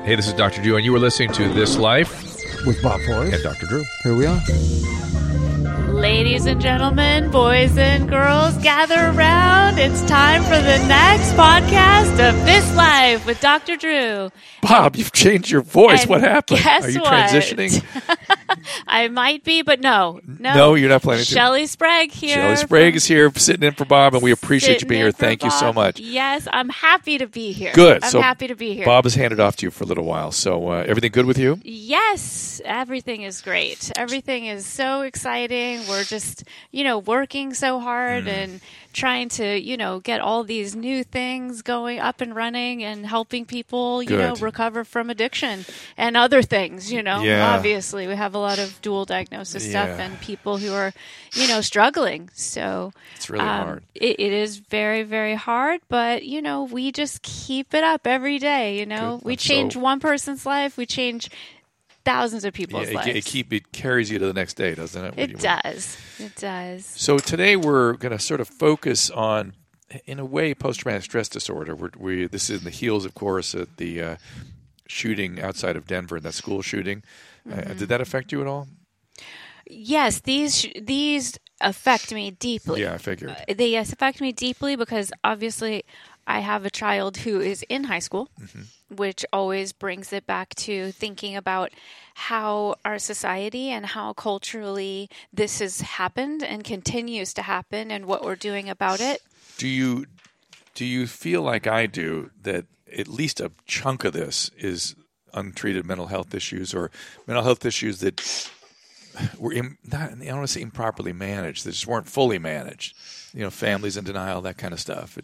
Hey, this is Dr. Drew, and you were listening to This Life with Bob Forrest and Dr. Drew. Here we are. Ladies and gentlemen, boys and girls, gather around. It's time for the next podcast of This Life with Dr. Drew. Bob, you've changed your voice. And what happened? guess Are you what? transitioning? I might be, but no. No, you're not planning to. Shelley Sprague here. Shelley Sprague is here sitting in for Bob, and we appreciate you being here. Sitting in Thank for you so Bob. much. Yes, I'm happy to be here. Good. I'm happy to be here. Bob has handed off to you for a little while. So everything good with you? Yes, everything is great. Everything is so exciting. We're just, working so hard and trying to, get all these new things going up and running and helping people, recover from addiction and other things, Yeah. Obviously, we have a lot of dual diagnosis stuff and people who are, struggling. So It's really hard. It is very, very hard, but, we just keep it up every day, Good. We change one person's life, we change thousands of people's lives. It carries you to the next day, doesn't it? It does. It does. So today we're going to sort of focus on, in a way, post-traumatic stress disorder. This is in the heels, of course, of the shooting outside of Denver, that school shooting. Did that affect you at all? Yes, these affect me deeply. Yeah, I figured. They affect me deeply because obviously I have a child who is in high school, which always brings it back to thinking about how our society and how culturally this has happened and continues to happen and what we're doing about it. Do you feel like I do that at least a chunk of this is untreated mental health issues or mental health issues that were I don't want to say improperly managed, that just weren't fully managed? Families in denial, that kind of stuff.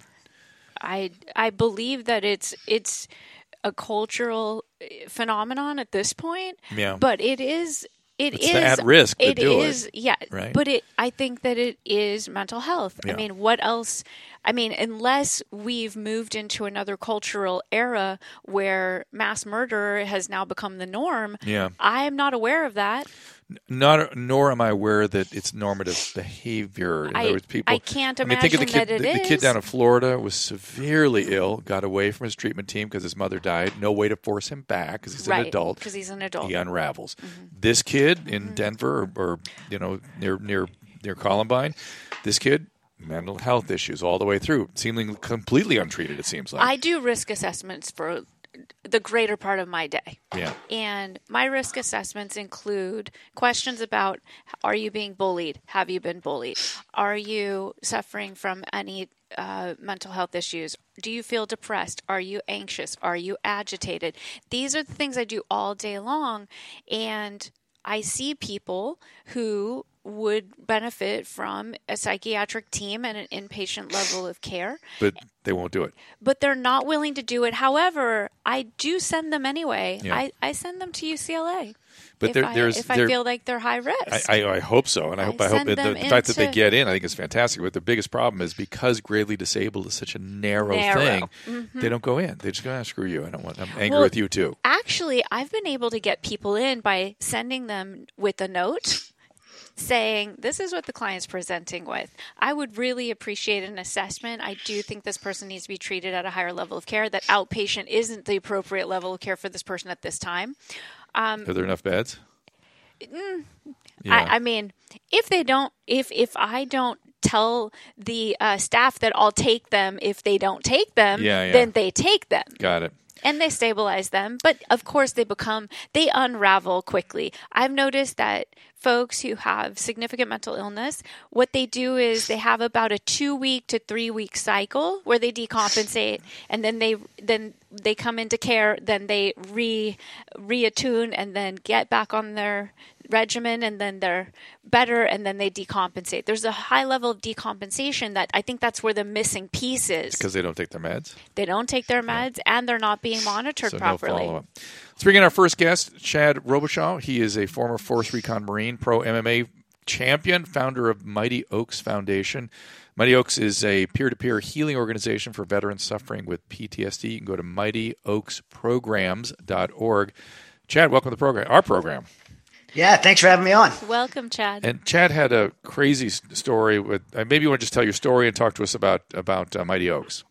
I believe that it's a cultural phenomenon at this point. Yeah. But it's at risk to do it. Yeah. Right? But I think that it is mental health. Yeah. I mean, what else? I mean, unless we've moved into another cultural era where mass murder has now become the norm, Yeah. I am not aware of that. Nor am I aware that it's normative behavior. In other words, people. I can't think of the imagine kid. that it The kid is. down in Florida was severely ill. Got away from his treatment team because his mother died. No way to force him back because he's an adult. Because he's an adult. He unravels. This kid in Denver, or near Columbine, this kid, mental health issues all the way through, seemingly completely untreated. It seems like I do risk assessments for the greater part of my day. Yeah. And my risk assessments include questions about, are you being bullied? Have you been bullied? Are you suffering from any mental health issues? Do you feel depressed? Are you anxious? Are you agitated? These are the things I do all day long. And I see people who would benefit from a psychiatric team and an inpatient level of care. but they won't do it. But they're not willing to do it. However, I do send them anyway. Yeah. I send them to UCLA. But if I feel like they're high risk. I hope so, and I hope send that them the fact that they into- get in, I think is fantastic. But the biggest problem is because gravely disabled is such a narrow thing, they don't go in. They just go, screw you. I'm angry with you too. Actually, I've been able to get people in by sending them with a note saying, this is what the client's presenting with. I would really appreciate an assessment. I do think this person needs to be treated at a higher level of care, that outpatient isn't the appropriate level of care for this person at this time. Are there enough beds? I mean, if I don't tell the staff that I'll take them if they don't take them, then they take them. Got it. And they stabilize them. But of course they unravel quickly. I've noticed that folks who have significant mental illness, what they do is they have about a 2-week to 3-week cycle where they decompensate, and then they come into care, then they reattune and then get back on their regimen, and then they're better, and then they decompensate. There's a high level of decompensation that I think that's where the missing piece is. Because they don't take their meds? They don't take their meds, and they're not being monitored properly. No follow-up. Let's bring in our first guest, Chad Robichaud. He is a former Force Recon Marine, pro MMA champion, founder of Mighty Oaks Foundation. Mighty Oaks is a peer-to-peer healing organization for veterans suffering with PTSD. You can go to mightyoaksprograms.org. Chad, welcome to the program, our program. Yeah, thanks for having me on. Welcome, Chad. And Chad had a crazy story with. Maybe you want to just tell your story and talk to us about Mighty Oaks.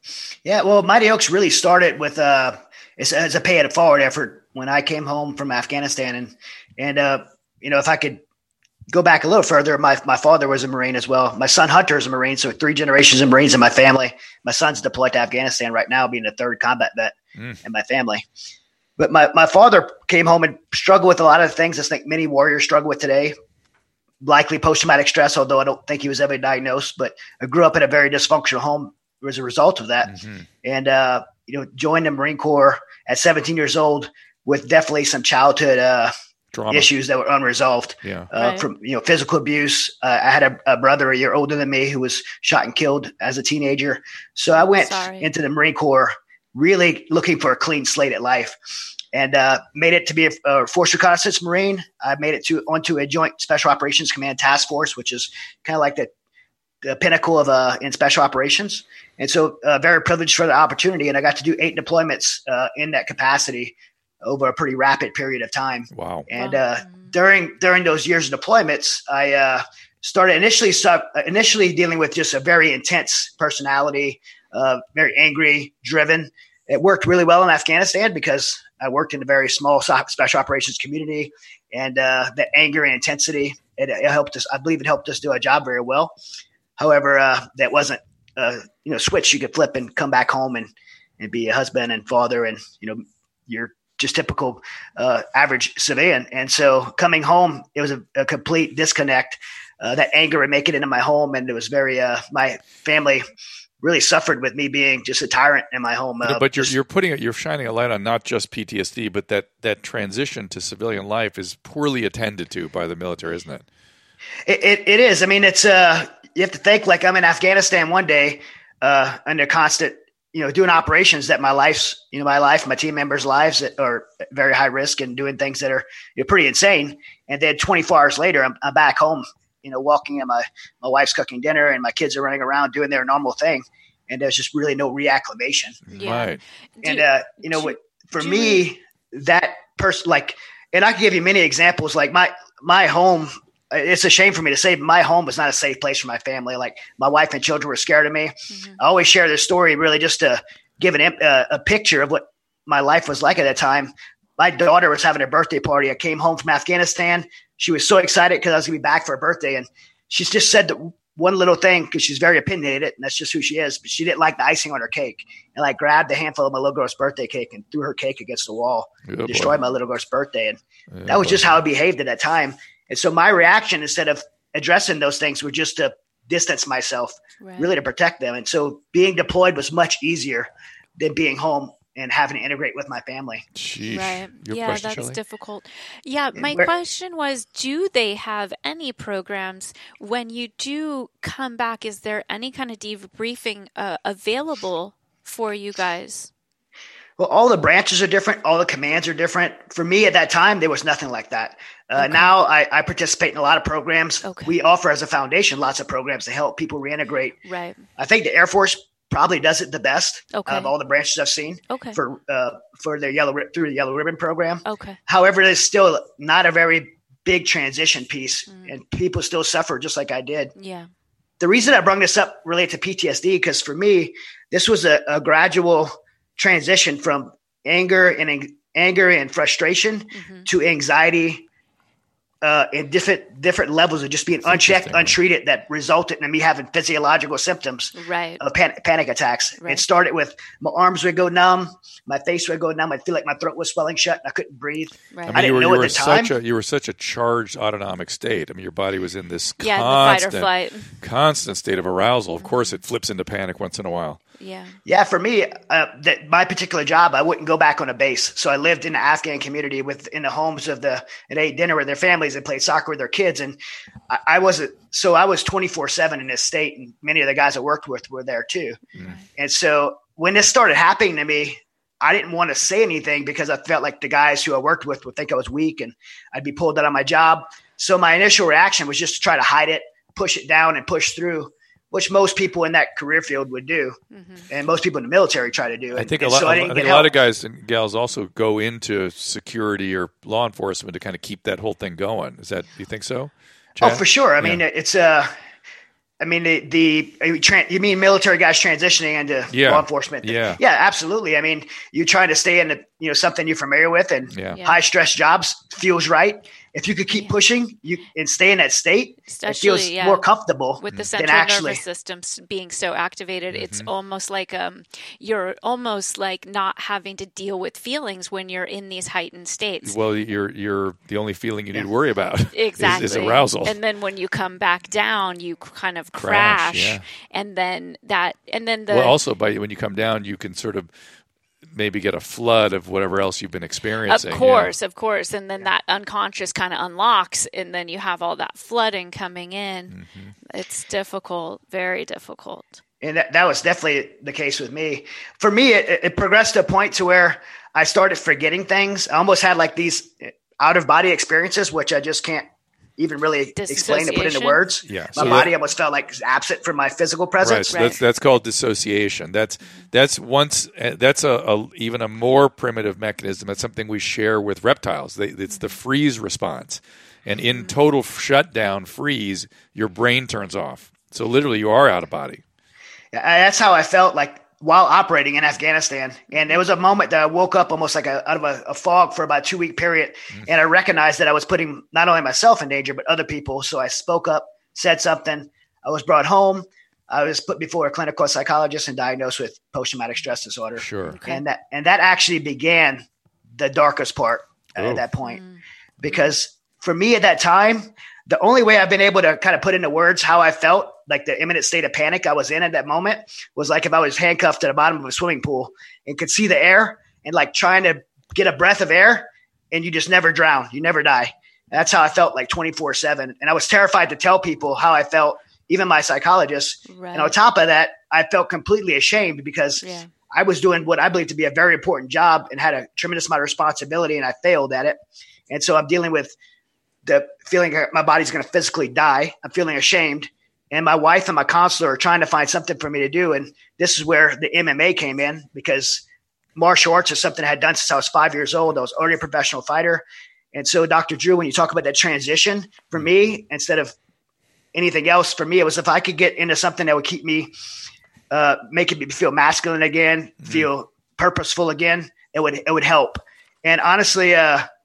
Yeah, well, Mighty Oaks really started with as a pay it forward effort when I came home from Afghanistan, and if I could go back a little further, my father was a Marine as well. My son Hunter is a Marine, so 3 generations of Marines in my family. My son's deployed to Afghanistan right now, being a 3rd combat vet in my family. But my father came home and struggled with a lot of things I think many warriors struggle with today. Likely post-traumatic stress, although I don't think he was ever diagnosed. But I grew up in a very dysfunctional home as a result of that. And joined the Marine Corps at 17 years old with definitely some childhood issues that were unresolved. From physical abuse. I had a brother a year older than me who was shot and killed as a teenager. So I went into the Marine Corps really looking for a clean slate at life, and made it to be a Force Reconnaissance Marine. I made it onto a Joint Special Operations Command Task Force, which is kind of like the pinnacle of in special operations. And so very privileged for the opportunity. And I got to do 8 deployments in that capacity over a pretty rapid period of time. Wow. And during those years of deployments, I started initially dealing with just a very intense personality, very angry, driven. It worked really well in Afghanistan because I worked in a very small special operations community, and that anger and intensity, it helped us. I believe it helped us do our job very well. However, that wasn't switch you could flip and come back home and be a husband and father, and you're just typical average civilian. And so coming home, it was a complete disconnect. That anger would make it into my home, and it was very my family really suffered with me being just a tyrant in my home. But you're shining a light on not just PTSD, but that transition to civilian life is poorly attended to by the military, isn't it? It is. I mean, it's you have to think like I'm in Afghanistan one day under constant, doing operations that my team members' lives that are very high risk and doing things that are pretty insane. And then 24 hours later, I'm back home, walking, and my wife's cooking dinner and my kids are running around doing their normal thing. And there's just really no reacclimation. Yeah. Right. And, for me, that person, and I can give you many examples, like my home, it's a shame for me to say, but my home was not a safe place for my family. Like my wife and children were scared of me. I always share this story really just to give a picture of what my life was like at that time. My daughter was having a birthday party. I came home from Afghanistan. She was so excited because I was going to be back for her birthday. And she's just said that one little thing, because she's very opinionated and that's just who she is. But she didn't like the icing on her cake. And I grabbed a handful of my little girl's birthday cake and threw her cake against the wall, destroyed my little girl's birthday. And that was just how I behaved at that time. And so my reaction, instead of addressing those things, was just to distance myself, really to protect them. And so being deployed was much easier than being home and having to integrate with my family. Sheesh. Right. Your Yeah, question, that's Shelley? difficult. Yeah, my question was, do they have any programs when you do come back? Is there any kind of debriefing available for you guys? Well, all the branches are different. All the commands are different. For me at that time, there was nothing like that. Now I participate in a lot of programs. Okay. We offer as a foundation lots of programs to help people reintegrate. Right. I think the Air Force probably does it the best Okay. of all the branches I've seen for their through the Yellow Ribbon program. Okay. However, there's still not a very big transition piece, and people still suffer just like I did. Yeah. The reason I brought this up related to PTSD, because for me, this was a gradual transition from anger and frustration to anxiety in different levels of just being unchecked, untreated, that resulted in me having physiological symptoms of panic attacks. It started with my arms would go numb, my face would go numb. I'd feel like my throat was swelling shut and I couldn't breathe. Right. I mean, I didn't know at the time. You were such a charged autonomic state. I mean, your body was in this Yeah, the fight or flight. constant state of arousal. Of course, it flips into panic once in a while. Yeah. Yeah, for me, my particular job, I wouldn't go back on a base. So I lived in the Afghan community in the homes and ate dinner with their families and played soccer with their kids. And I was 24/7 in this state, and many of the guys I worked with were there too. And so when this started happening to me, I didn't want to say anything because I felt like the guys who I worked with would think I was weak and I'd be pulled out of my job. So my initial reaction was just to try to hide it, push it down and push through, which most people in that career field would do. And most people in the military try to do. I think a lot of guys and gals also go into security or law enforcement to kind of keep that whole thing going. Do you think so, Chad? Oh, for sure. I mean, it's I mean, you mean military guys transitioning into law enforcement? Yeah, absolutely. I mean, you try to stay in something you're familiar with, and high stress jobs feels right. If you could keep pushing and stay in that state, it feels more comfortable. With the central nervous system being so activated, it's almost like you're almost like not having to deal with feelings when you're in these heightened states. Well, you're the only feeling you need to worry about is arousal. And then when you come back down, you kind of crash. And then also when you come down, you can sort of maybe get a flood of whatever else you've been experiencing. Of course. And then that unconscious kind of unlocks, and then you have all that flooding coming in. It's difficult, very difficult. And that was definitely the case with me. For me, it progressed to a point to where I started forgetting things. I almost had like these out-of-body experiences, which I just can't even really explain to put into words. Yeah. My body almost felt like absent from my physical presence. Right. So that's called dissociation. That's even a more primitive mechanism. That's something we share with reptiles. It's the freeze response. And in total shutdown, freeze, your brain turns off. So literally you are out of body. Yeah, that's how I felt like while operating in Afghanistan. And there was a moment that I woke up almost like out of a fog for about a 2-week period. And I recognized that I was putting not only myself in danger, but other people. So I spoke up, said something. I was brought home. I was put before a clinical psychologist and diagnosed with post-traumatic stress disorder. Sure. Okay. And that actually began the darkest part at that point. Because for me at that time, the only way I've been able to kind of put into words how I felt, like the imminent state of panic I was in at that moment, was like if I was handcuffed to the bottom of a swimming pool and could see the air and like trying to get a breath of air, and you just never drown. You never die. That's how I felt, like 24/7. And I was terrified to tell people how I felt, even my psychologist. Right. And on top of that, I felt completely ashamed because I was doing what I believe to be a very important job and had a tremendous amount of responsibility, and I failed at it. And so I'm dealing with the feeling that my body's going to physically die. I'm feeling ashamed. And my wife and my counselor are trying to find something for me to do. And this is where the MMA came in, because martial arts is something I had done since I was 5 years old. I was already a professional fighter. And so, Dr. Drew, when you talk about that transition, for me, instead of anything else, for me, it was if I could get into something that would keep me, making me feel masculine again, feel purposeful again, it would help. And honestly,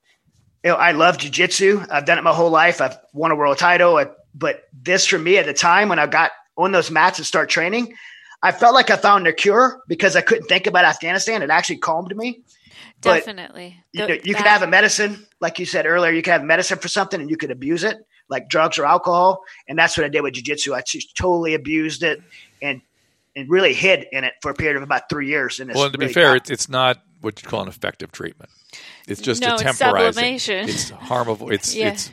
I love jiu-jitsu. I've done it my whole life. I've won a world title. But this, for me, at the time when I got on those mats and start training, I felt like I found a cure because I couldn't think about Afghanistan. It actually calmed me. Definitely. But you could have a medicine, like you said earlier, you could have medicine for something and you could abuse it, like drugs or alcohol. And that's what I did with jiu-jitsu. I just totally abused it and really hid in it for a period of about 3 years. And to be fair, it's not what you call an effective treatment. It's just a temporizing. It's harmful. It's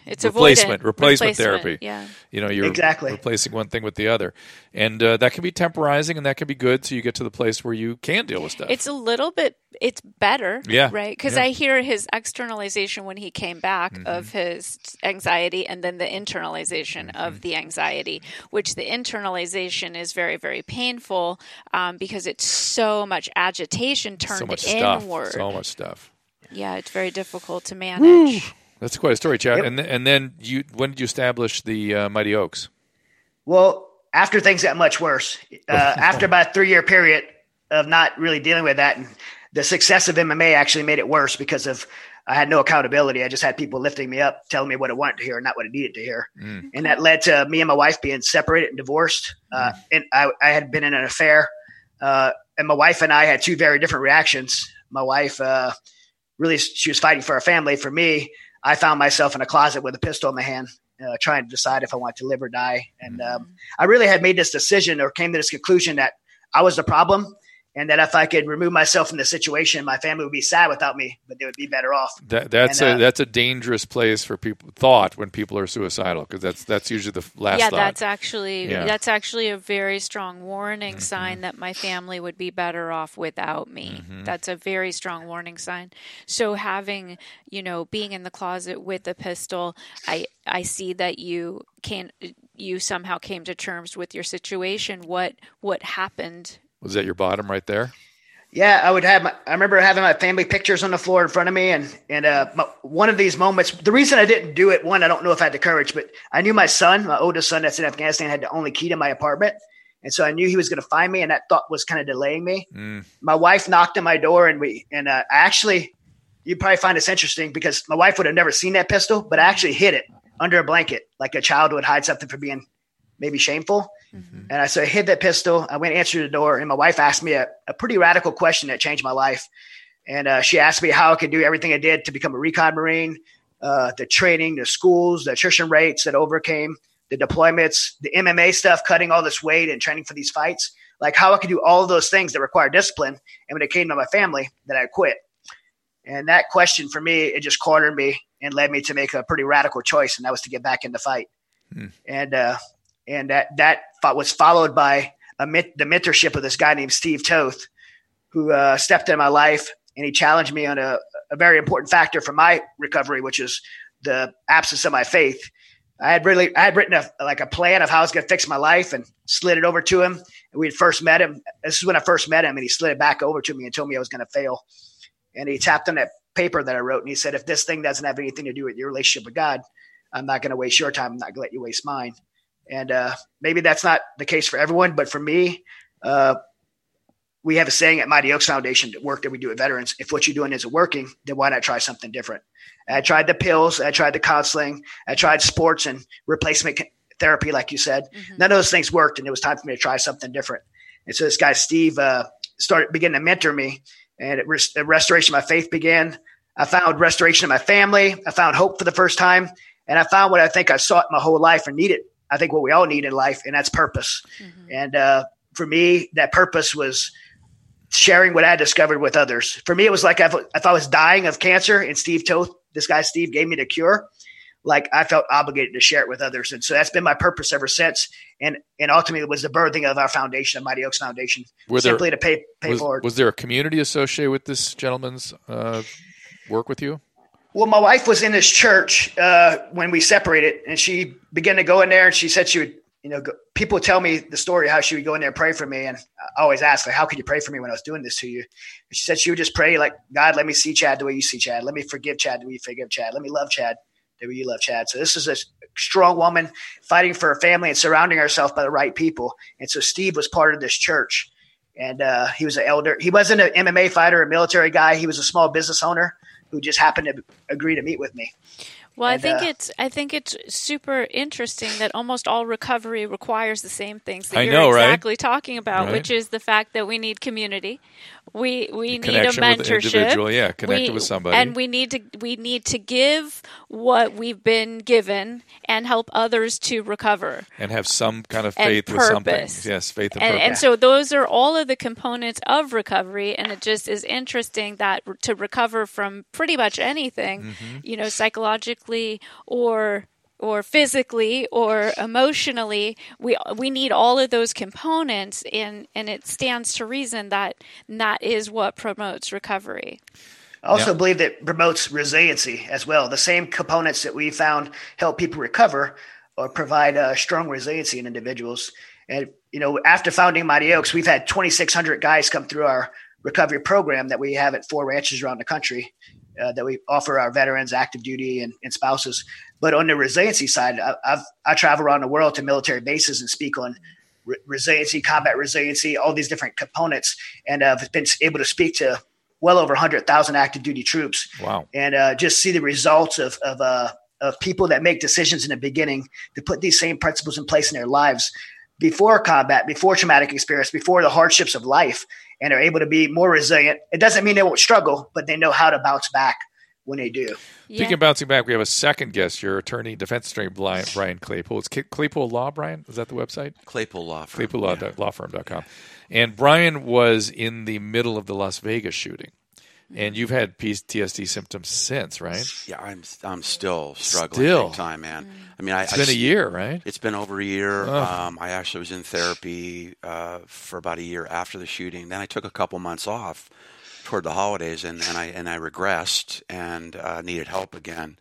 replacement therapy. Yeah. You're replacing one thing with the other. And that can be temporizing, and that can be good, so you get to the place where you can deal with stuff. It's better, yeah, right? Because I hear his externalization when he came back of his anxiety, and then the internalization of the anxiety, which the internalization is very, very painful because it's so much agitation turned inward. So much stuff. Yeah, it's very difficult to manage. That's quite a story, Chad. Yep. And then when did you establish the Mighty Oaks? Well, after things got much worse, after about a 3-year period of not really dealing with that, and the success of MMA actually made it worse because I had no accountability. I just had people lifting me up, telling me what I wanted to hear and not what I needed to hear. And that led to me and my wife being separated and divorced. And I had been in an affair, and my wife and I had two very different reactions. My wife, really, she was fighting for our family. For me, I found myself in a closet with a pistol in my hand, trying to decide if I wanted to live or die. And I really had made this decision, or came to this conclusion, that I was the problem, and that if I could remove myself from the situation, my family would be sad without me, but they would be better off. That's a dangerous place for people when people are suicidal, because that's usually the last thought. That's actually a very strong warning sign that my family would be better off without me. That's a very strong warning sign. So having, being in the closet with a pistol, I see that you somehow came to terms with your situation. What happened? Was that your bottom right there? Yeah, I remember having my family pictures on the floor in front of me, and one of these moments. The reason I didn't do it, one, I don't know if I had the courage, but I knew my oldest son that's in Afghanistan, had the only key to my apartment, and so I knew he was going to find me, and that thought was kind of delaying me. My wife knocked on my door, and actually, you'd probably find this interesting because my wife would have never seen that pistol, but I actually hid it under a blanket, like a child would hide something for being maybe shameful. And so I hid that pistol. I went and answered the door, and my wife asked me a pretty radical question that changed my life. And she asked me how I could do everything I did to become a recon Marine, the training, the schools, the attrition rates that overcame, the deployments, the MMA stuff, cutting all this weight and training for these fights, like how I could do all of those things that require discipline. And when it came to my family, that I quit. And that question for me, it just cornered me and led me to make a pretty radical choice, and that was to get back in the fight. And that was followed by the mentorship of this guy named Steve Toth, who stepped in my life, and he challenged me on a very important factor for my recovery, which is the absence of my faith. I had written a plan of how I was going to fix my life and slid it over to him. And we had first met him. This is when I first met him, and he slid it back over to me and told me I was going to fail. And he tapped on that paper that I wrote, and he said, if this thing doesn't have anything to do with your relationship with God, I'm not going to waste your time. I'm not going to let you waste mine. And maybe that's not the case for everyone, but for me, we have a saying at Mighty Oaks Foundation, the work that we do with veterans, if what you're doing isn't working, then why not try something different? I tried the pills, I tried the counseling, I tried sports and replacement therapy, like you said. None of those things worked, and it was time for me to try something different. And so this guy, Steve, began to mentor me, and the restoration of my faith began. I found restoration of my family. I found hope for the first time, and I found what I think I sought my whole life and needed. I think what we all need in life, and that's purpose. And for me, that purpose was sharing what I discovered with others. For me, it was like if I was dying of cancer and this guy Steve gave me the cure, like I felt obligated to share it with others. And so that's been my purpose ever since. And ultimately it was the birthing of our foundation, the Mighty Oaks Foundation, simply to pay forward. Was there a community associated with this gentleman's work with you? Well, my wife was in this church when we separated, and she began to go in there, and she said she would, people tell me the story how she would go in there and pray for me. And I always ask, how could you pray for me when I was doing this to you? And she said she would just pray like, God, let me see Chad the way you see Chad. Let me forgive Chad the way you forgive Chad. Let me love Chad the way you love Chad. So this is a strong woman fighting for her family and surrounding herself by the right people. And so Steve was part of this church, and he was an elder. He wasn't an MMA fighter, a military guy. He was a small business owner who just happened to agree to meet with me. Well, I think it's super interesting that almost all recovery requires the same things that you're exactly talking about, which is the fact that we need community, we need a mentorship, connected with somebody, and we need to give what we've been given and help others to recover and have some kind of faith with something. Yes, faith and purpose. And so those are all of the components of recovery, and it just is interesting that to recover from pretty much anything, psychologically or physically or emotionally, we need all of those components, and it stands to reason that is what promotes recovery. I also believe that promotes resiliency as well. The same components that we found help people recover or provide strong resiliency in individuals. And, after founding Mighty Oaks, we've had 2,600 guys come through our recovery program that we have at 4 ranches around the country. That we offer our veterans, active duty, and spouses. But on the resiliency side, I travel around the world to military bases and speak on resiliency, combat resiliency, all these different components, and I've been able to speak to well over 100,000 active duty troops. Wow! And just see the results of people that make decisions in the beginning to put these same principles in place in their lives before combat, before traumatic experience, before the hardships of life, and are able to be more resilient. It doesn't mean they won't struggle, but they know how to bounce back when they do. Speaking of bouncing back, we have a second guest, your attorney, defense attorney, Brian Claypool. It's Claypool Law, Brian? Is that the website? Claypool Law Firm. ClaypoolLawFirm.com. And Brian was in the middle of the Las Vegas shooting. And you've had PTSD symptoms since, right? Yeah, I'm still struggling big time, man. I mean, it's been a year, right? It's been over a year. I actually was in therapy for about a year after the shooting. Then I took a couple months off toward the holidays, and I regressed and needed help again.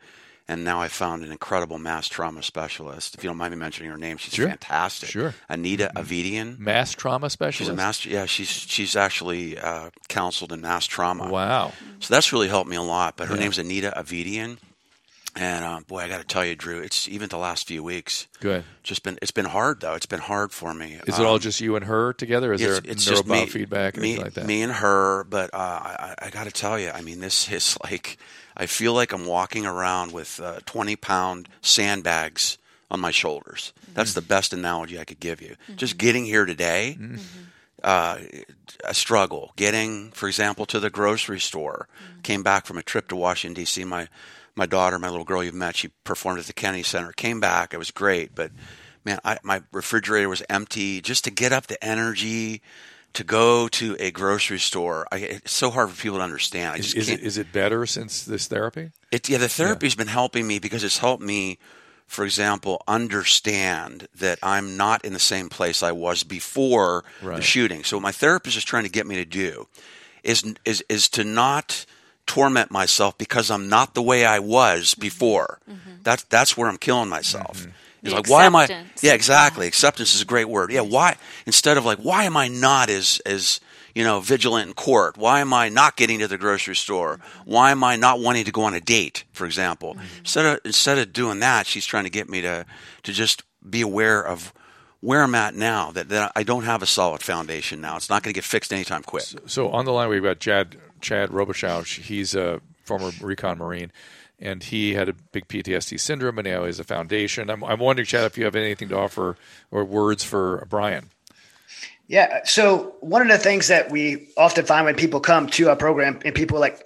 And now I found an incredible mass trauma specialist. If you don't mind me mentioning her name, she's Sure. fantastic. Sure. Anita Avedian. Mass trauma specialist? She's a master. Yeah, she's actually counseled in mass trauma. Wow. So that's really helped me a lot. But her name's Anita Avedian. And boy, I got to tell you, Drew, it's even the last few weeks. Good. It's been hard though. It's been hard for me. Is it all just you and her together? Is there neurobot feedback or anything like that? Me and her. But I got to tell you, I mean, this is like, I feel like I'm walking around with 20-pound sandbags on my shoulders. That's the best analogy I could give you. Just getting here today, a struggle. Getting, for example, to the grocery store. Came back from a trip to Washington, D.C. My daughter, my little girl you've met, she performed at the Kennedy Center. Came back. It was great. But, man, my refrigerator was empty. Just to get up the energy to go to a grocery store, it's so hard for people to understand. Is it better since this therapy? The therapy's been helping me because it's helped me, for example, understand that I'm not in the same place I was before the shooting. So what my therapist is trying to get me to do is to not torment myself because I'm not the way I was before. That's where I'm killing myself. It's like, why am I? Yeah, exactly. Acceptance is a great word. Yeah, why? Instead of like, why am I not as vigilant in court? Why am I not getting to the grocery store? Why am I not wanting to go on a date, for example? Instead of doing that, she's trying to get me to just be aware of where I'm at now, that I don't have a solid foundation now. It's not going to get fixed anytime quick. So on the line, we've got Chad Robichaux. He's a former recon Marine, and he had a big PTSD syndrome, and now he has a foundation. I'm wondering, Chad, if you have anything to offer or words for Brian. Yeah. So one of the things that we often find when people come to our program, and people like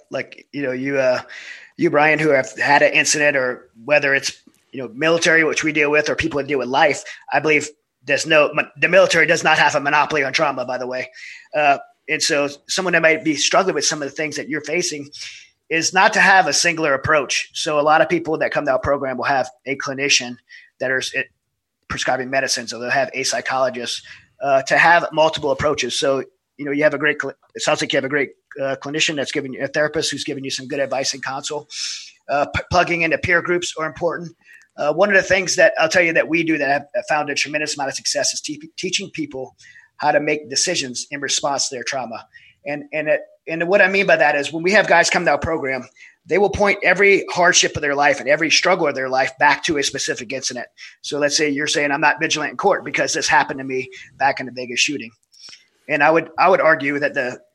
you, Brian, who have had an incident, or whether it's military, which we deal with, or people that deal with life, I believe the military does not have a monopoly on trauma, by the way. And so someone that might be struggling with some of the things that you're facing is not to have a singular approach. So a lot of people that come to our program will have a clinician that are prescribing medicine. So they'll have a psychologist to have multiple approaches. So, you have it sounds like you have a great clinician that's giving you a therapist who's giving you some good advice and counsel. Plugging into peer groups are important. One of the things that I'll tell you that we do that have found a tremendous amount of success is teaching people how to make decisions in response to their trauma. And what I mean by that is when we have guys come to our program, they will point every hardship of their life and every struggle of their life back to a specific incident. So let's say you're saying I'm not vigilant in court because this happened to me back in the Vegas shooting. And I would argue that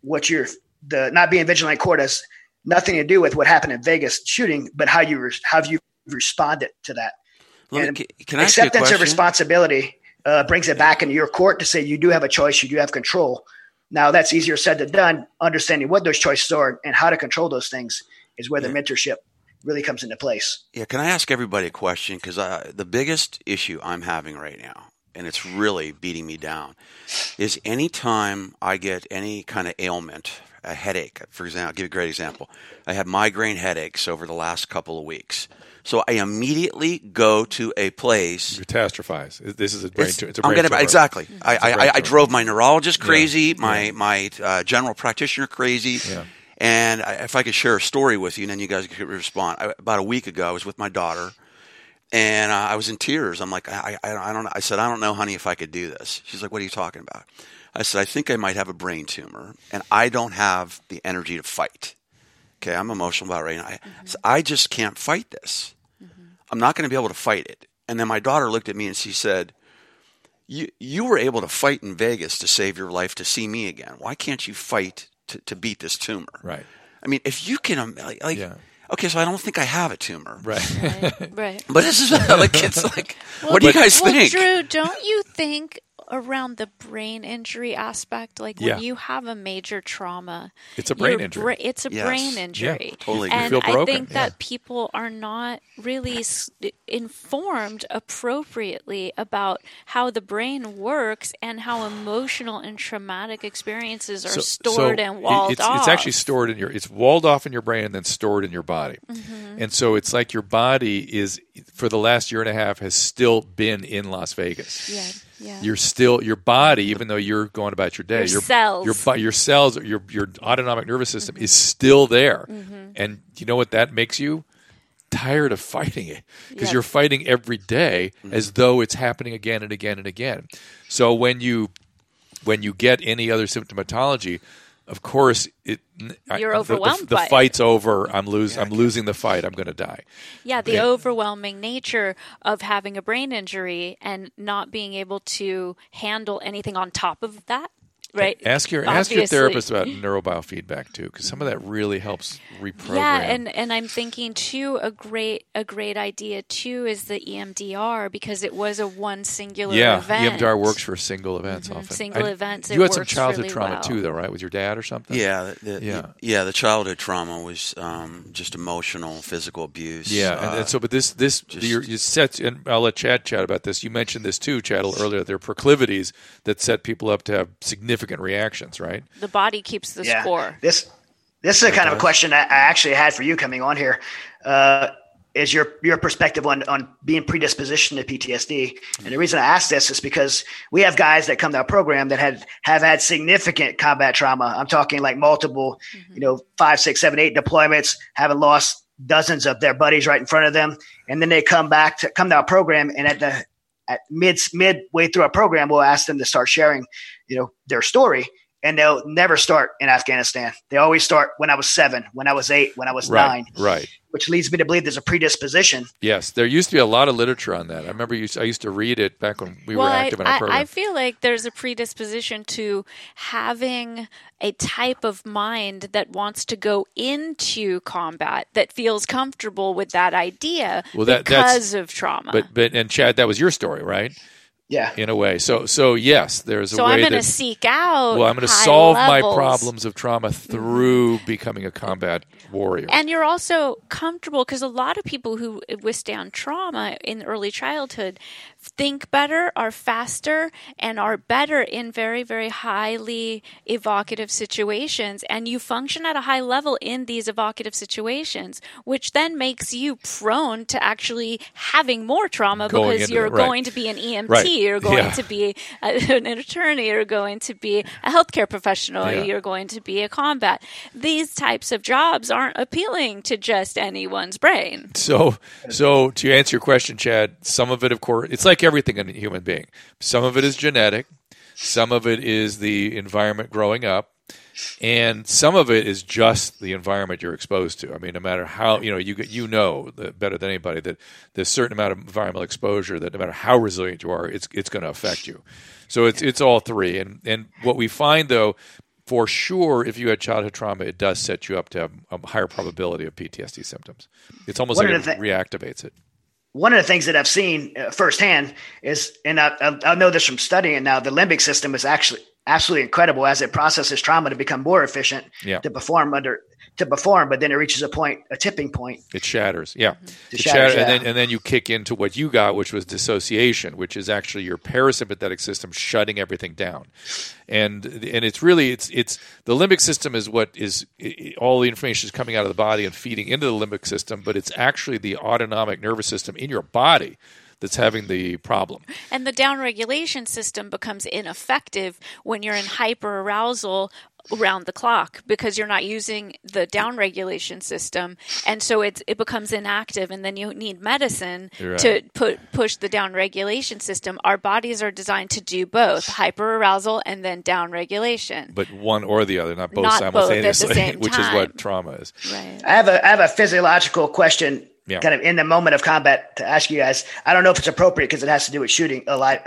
the not being vigilant in court has nothing to do with what happened in Vegas shooting, but how you responded to that. Can I ask you a acceptance of responsibility brings it back into your court to say you do have a choice, you do have control. Now that's easier said than done. Understanding what those choices are and how to control those things is where the mentorship really comes into place. Yeah, can I ask everybody a question? Because the biggest issue I'm having right now, and it's really beating me down, is anytime I get any kind of ailment, a headache, for example, I'll give you a great example. I had migraine headaches over the last couple of weeks. So I immediately go to a place. Catastrophize. This is a brain tumor. It's a brain tumor. Exactly. I drove my neurologist crazy, my general practitioner crazy. Yeah. And if I could share a story with you, and then you guys could respond. About a week ago, I was with my daughter, and I was in tears. I'm like, I don't know. I said, I don't know, honey, if I could do this. She's like, what are you talking about? I said, I think I might have a brain tumor, and I don't have the energy to fight. Okay, I'm emotional about it right now. So I just can't fight this. I'm not going to be able to fight it. And then my daughter looked at me and she said, you were able to fight in Vegas to save your life to see me again. Why can't you fight to beat this tumor? Right. I mean, if you can, okay, so I don't think I have a tumor. Right. But this is it's like, what do you guys think? Drew, don't you think around the brain injury aspect, like when you have a major trauma, it's a brain injury. It's a brain injury. Yeah, totally. And you feel broken. I think that people are not really informed appropriately about how the brain works and how emotional and traumatic experiences are stored and walled off. It's actually stored it's walled off in your brain and then stored in your body. And so it's like your body is, for the last year and a half, has still been in Las Vegas. Yeah. Your body, even though you're going about your day, your cells, your autonomic nervous system is still there. And you know what that makes you? tired of fighting it because Yep. you're fighting every day as though it's happening again and again and again. So when you get any other symptomatology, of course, You're overwhelmed the by it. fight's over. I'm losing the fight. I'm going to die. Yeah, the overwhelming nature of having a brain injury and not being able to handle anything on top of that, right? Ask your therapist about neurobiofeedback too, because some of that really helps reprogram. Yeah, and I'm thinking too, a great idea too is the EMDR, because it was a one singular event. EMDR works for single events often. Single events. You had some works childhood really trauma well. too, though, right? With your dad or something? Yeah, the childhood trauma was just emotional, physical abuse. Yeah, and so, but you set, and I'll let Chad chat about this. You mentioned this too, Chad, earlier. There are proclivities that set people up to have significant reactions, right? The body keeps the score. This is a kind of a question I actually had for you coming on here. Is your perspective on being predispositioned to PTSD? And the reason I ask this is because we have guys that come to our program that have had significant combat trauma. I'm talking like multiple, 5, 6, 7, 8 deployments, having lost dozens of their buddies right in front of them, and then they come to our program, and at midway through our program, we'll ask them to start sharing, their story, and they'll never start in Afghanistan. They always start when I was 7, when I was 8, when I was 9. Right. Which leads me to believe there's a predisposition. Yes, there used to be a lot of literature on that. I remember I used to read it back when we were active in our program. I feel like there's a predisposition to having a type of mind that wants to go into combat, that feels comfortable with that idea because of trauma. But and Chad, that was your story, right? Yeah. In a way. So yes, there's a way So I'm going to seek out. Well, I'm going to solve my problems of trauma through becoming a combat warrior. And you're also comfortable, because a lot of people who withstand trauma in early childhood think better, are faster, and are better in very, very highly evocative situations. And you function at a high level in these evocative situations, which then makes you prone to actually having more trauma because you're going to be an EMT, you're going to be an attorney, you're going to be a healthcare professional, you're going to be a combat. These types of jobs aren't appealing to just anyone's brain. So to answer your question, Chad, some of it, of course, it's like everything in a human being. Some of it is genetic, some of it is the environment growing up, and some of it is just the environment you're exposed to. I mean, no matter how, you better than anybody that there's a certain amount of environmental exposure that no matter how resilient you are, it's going to affect you. So it's all three. And what we find, though, for sure, if you had childhood trauma, it does set you up to have a higher probability of PTSD symptoms. It's almost like it reactivates it. One of the things that I've seen firsthand is, and I know this from studying now, the limbic system is actually absolutely incredible as it processes trauma to become more efficient to perform, but then it reaches a tipping point. It shatters. Yeah. It shatters. And then you kick into what you got, which was dissociation, which is actually your parasympathetic system shutting everything down. And it's really, it's the limbic system is what is all the information is coming out of the body and feeding into the limbic system, but it's actually the autonomic nervous system in your body that's having the problem. And the downregulation system becomes ineffective when you're in hyperarousal around the clock, because you're not using the downregulation system, and so it becomes inactive, and then you need medicine to push the downregulation system. Our bodies are designed to do both hyperarousal and then downregulation, but one or the other, not both simultaneously, both at the same which time. is what trauma is. Right. I have a physiological question. Yeah. Kind of in the moment of combat to ask you guys. I don't know if it's appropriate because it has to do with shooting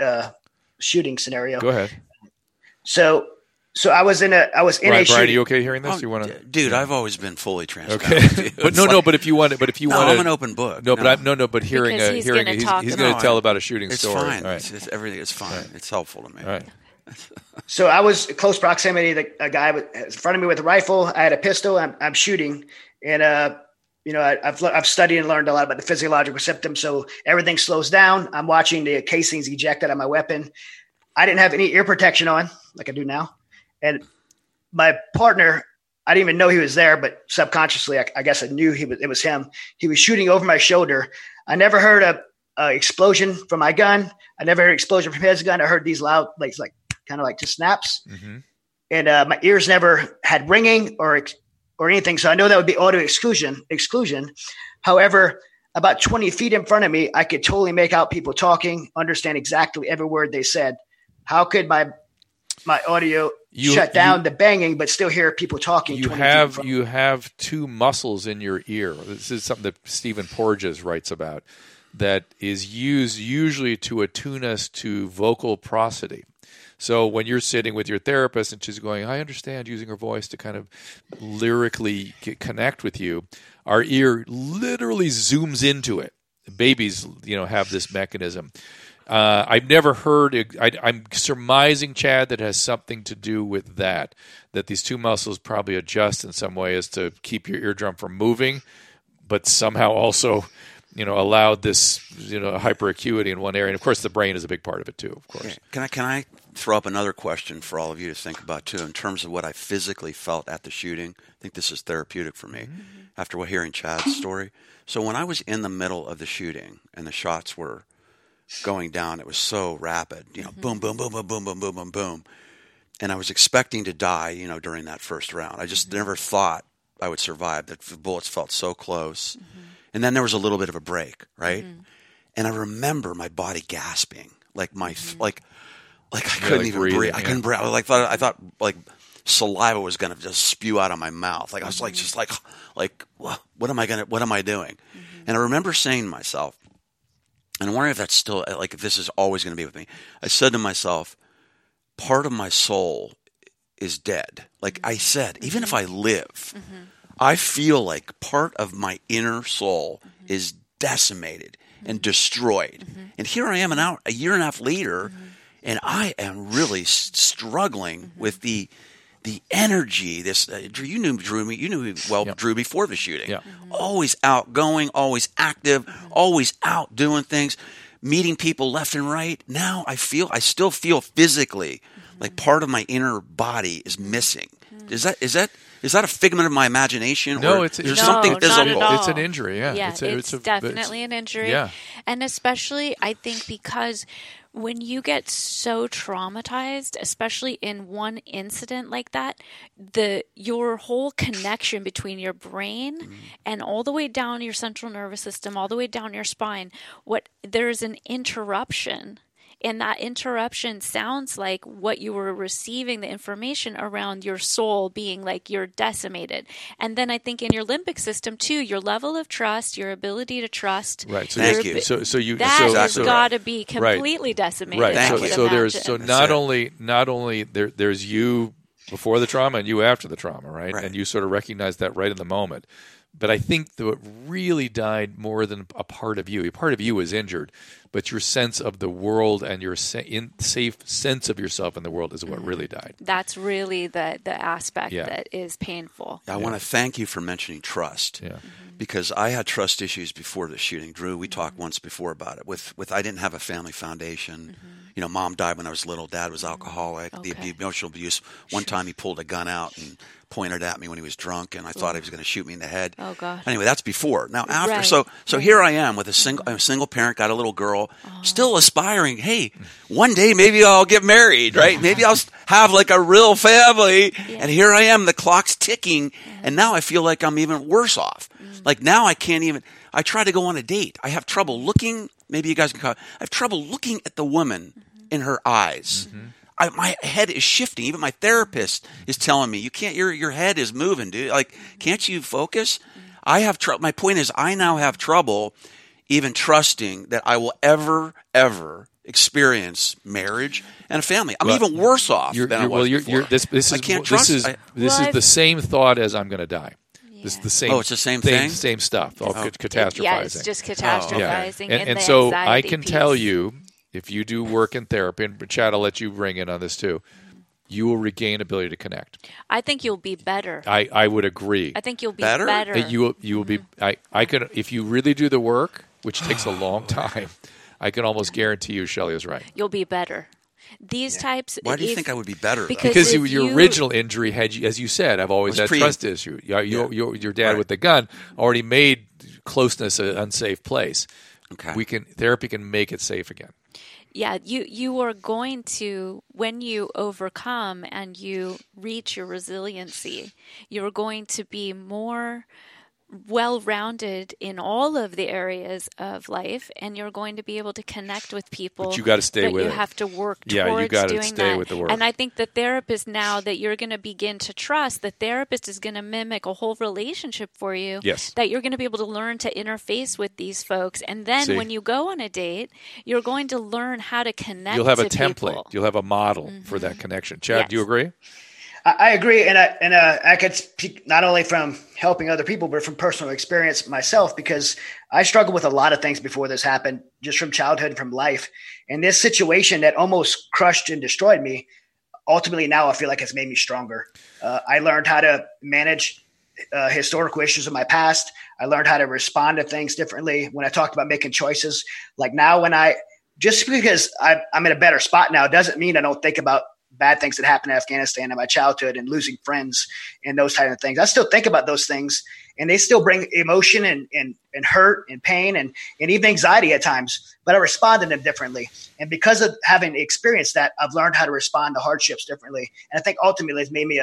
scenario. Go ahead. So I was in a Brian, are you okay hearing this? You want to, dude? I've always been fully transparent. Okay, but but if you want to, I'm an open book. But hearing he's going to tell about a shooting story. Fine. Right. It's everything is fine. Right. It's helpful to me. Right. So I was in close proximity. A guy was in front of me with a rifle. I had a pistol. I'm shooting, and I've studied and learned a lot about the physiological symptoms. So everything slows down. I'm watching the casings eject out of my weapon. I didn't have any ear protection on like I do now. And my partner, I didn't even know he was there, but subconsciously, I guess I knew it was him. He was shooting over my shoulder. I never heard a explosion from my gun. I never heard an explosion from his gun. I heard these loud, like kind of like just snaps. Mm-hmm. And my ears never had ringing or anything. So I know that would be audio exclusion. However, about 20 feet in front of me, I could totally make out people talking, understand exactly every word they said. How could my audio shut down the banging, but still hear people talking? You have two muscles in your ear. This is something that Stephen Porges writes about, that is used usually to attune us to vocal prosody. So when you're sitting with your therapist and she's going, I understand, using her voice to kind of lyrically connect with you, our ear literally zooms into it. Babies, have this mechanism. I've never heard. I'm surmising, Chad, that has something to do with that these two muscles probably adjust in some way as to keep your eardrum from moving, but somehow also, allowed this, hyperacuity in one area. And of course, the brain is a big part of it too. Of course. Can I throw up another question for all of you to think about too, in terms of what I physically felt at the shooting? I think this is therapeutic for me after hearing Chad's story. So when I was in the middle of the shooting and the shots were going down, it was so rapid, boom, boom, boom, boom, boom, boom, boom, boom, boom. And I was expecting to die, during that first round. I just never thought I would survive. The bullets felt so close. And then there was a little bit of a break, right? And I remember my body gasping, like I couldn't even breathe. I couldn't breathe. I thought saliva was going to just spew out of my mouth. Like I was what am I doing? And I remember saying to myself, and I'm wondering if that's still, if this is always going to be with me. I said to myself, part of my soul is dead. Like I said, even if I live, I feel like part of my inner soul is decimated and destroyed. And here I am a year and a half later, and I am really struggling with the energy. Drew, you knew me well, Drew, before the shooting. Always outgoing, always active, always out doing things, meeting people left and right. Now I still feel physically like part of my inner body is missing. Is that a figment of my imagination? No, there's something physical. It's an injury. Yeah, it's definitely an injury. Yeah. And especially, I think, because when you get so traumatized, especially in one incident like that, your whole connection between your brain and all the way down your central nervous system, all the way down your spine, there's an interruption. And that interruption sounds like what you were receiving, the information around your soul being like you're decimated. And then I think in your limbic system too, your level of trust, your ability to trust. Right. So Thank you. That has got to be completely decimated. Right. Thank you. So not only there's you before the trauma and you after the trauma, right? And you sort of recognize that right in the moment. But I think what really died more than a part of you. A part of you was injured, but your sense of the world and your safe sense of yourself in the world is what really died. That's really the aspect that is painful. I want to thank you for mentioning trust. Yeah. Because I had trust issues before the shooting. Drew, we talked once before about it. With I didn't have a family foundation. Mom died when I was little. Dad was alcoholic. Okay. The emotional abuse. One time he pulled a gun out and pointed at me when he was drunk, and I thought he was going to shoot me in the head. Oh God! Anyway, that's before. Now after, so here I am with a single parent, got a little girl, still aspiring. Hey, one day maybe I'll get married, right? Maybe I'll have like a real family. Yeah. And here I am, the clock's ticking, and now I feel like I'm even worse off. Like now I can't even. I try to go on a date. I have trouble looking. Maybe you guys can call. I have trouble looking at the woman in her eyes. My head is shifting. Even my therapist is telling me, "You can't. Your head is moving, dude. Like, can't you focus?" I have trouble. My point is, I now have trouble even trusting that I will ever experience marriage and a family. I'm even worse off than I was before. This is the same thought as I'm going to die. Yeah. This is the same. Oh, it's the same thing. Same stuff. All catastrophizing. Yeah, it's just catastrophizing. And so I can tell you, if you do work in therapy, and Chad, I'll let you bring in on this too, you will regain ability to connect. I think you'll be better. I would agree. I think you'll be better. You will be. I could, if you really do the work, which takes a long time. I can almost guarantee you, Shelley is right. You'll be better. These types. Why do you think I would be better? Because your original injury had, as you said, I've always had trust issue. Your dad with the gun already made closeness an unsafe place. Okay. Therapy can make it safe again. Yeah, you are going to, when you overcome and you reach your resiliency, you're going to be more well-rounded in all of the areas of life, and you're going to be able to connect with people. But you got to stay with it. You have to work towards you got to doing stay that. with the work. And I think the therapist, now that you're going to begin to trust, the therapist is going to mimic a whole relationship for you. Yes. That you're going to be able to learn to interface with these folks, and then when you go on a date, you're going to learn how to connect. You'll have a to template. people. You'll have a model for that connection. Chad, do you agree? I agree, and I could speak not only from helping other people, but from personal experience myself, because I struggled with a lot of things before this happened, just from childhood and from life. And this situation that almost crushed and destroyed me, ultimately now I feel like it's made me stronger. I learned how to manage historical issues in my past. I learned how to respond to things differently. When I talked about making choices, like now just because I'm in a better spot now doesn't mean I don't think about bad things that happened in Afghanistan in my childhood and losing friends and those type of things. I still think about those things, and they still bring emotion and hurt and pain and even anxiety at times, but I respond to them differently. And because of having experienced that, I've learned how to respond to hardships differently. And I think ultimately it's made me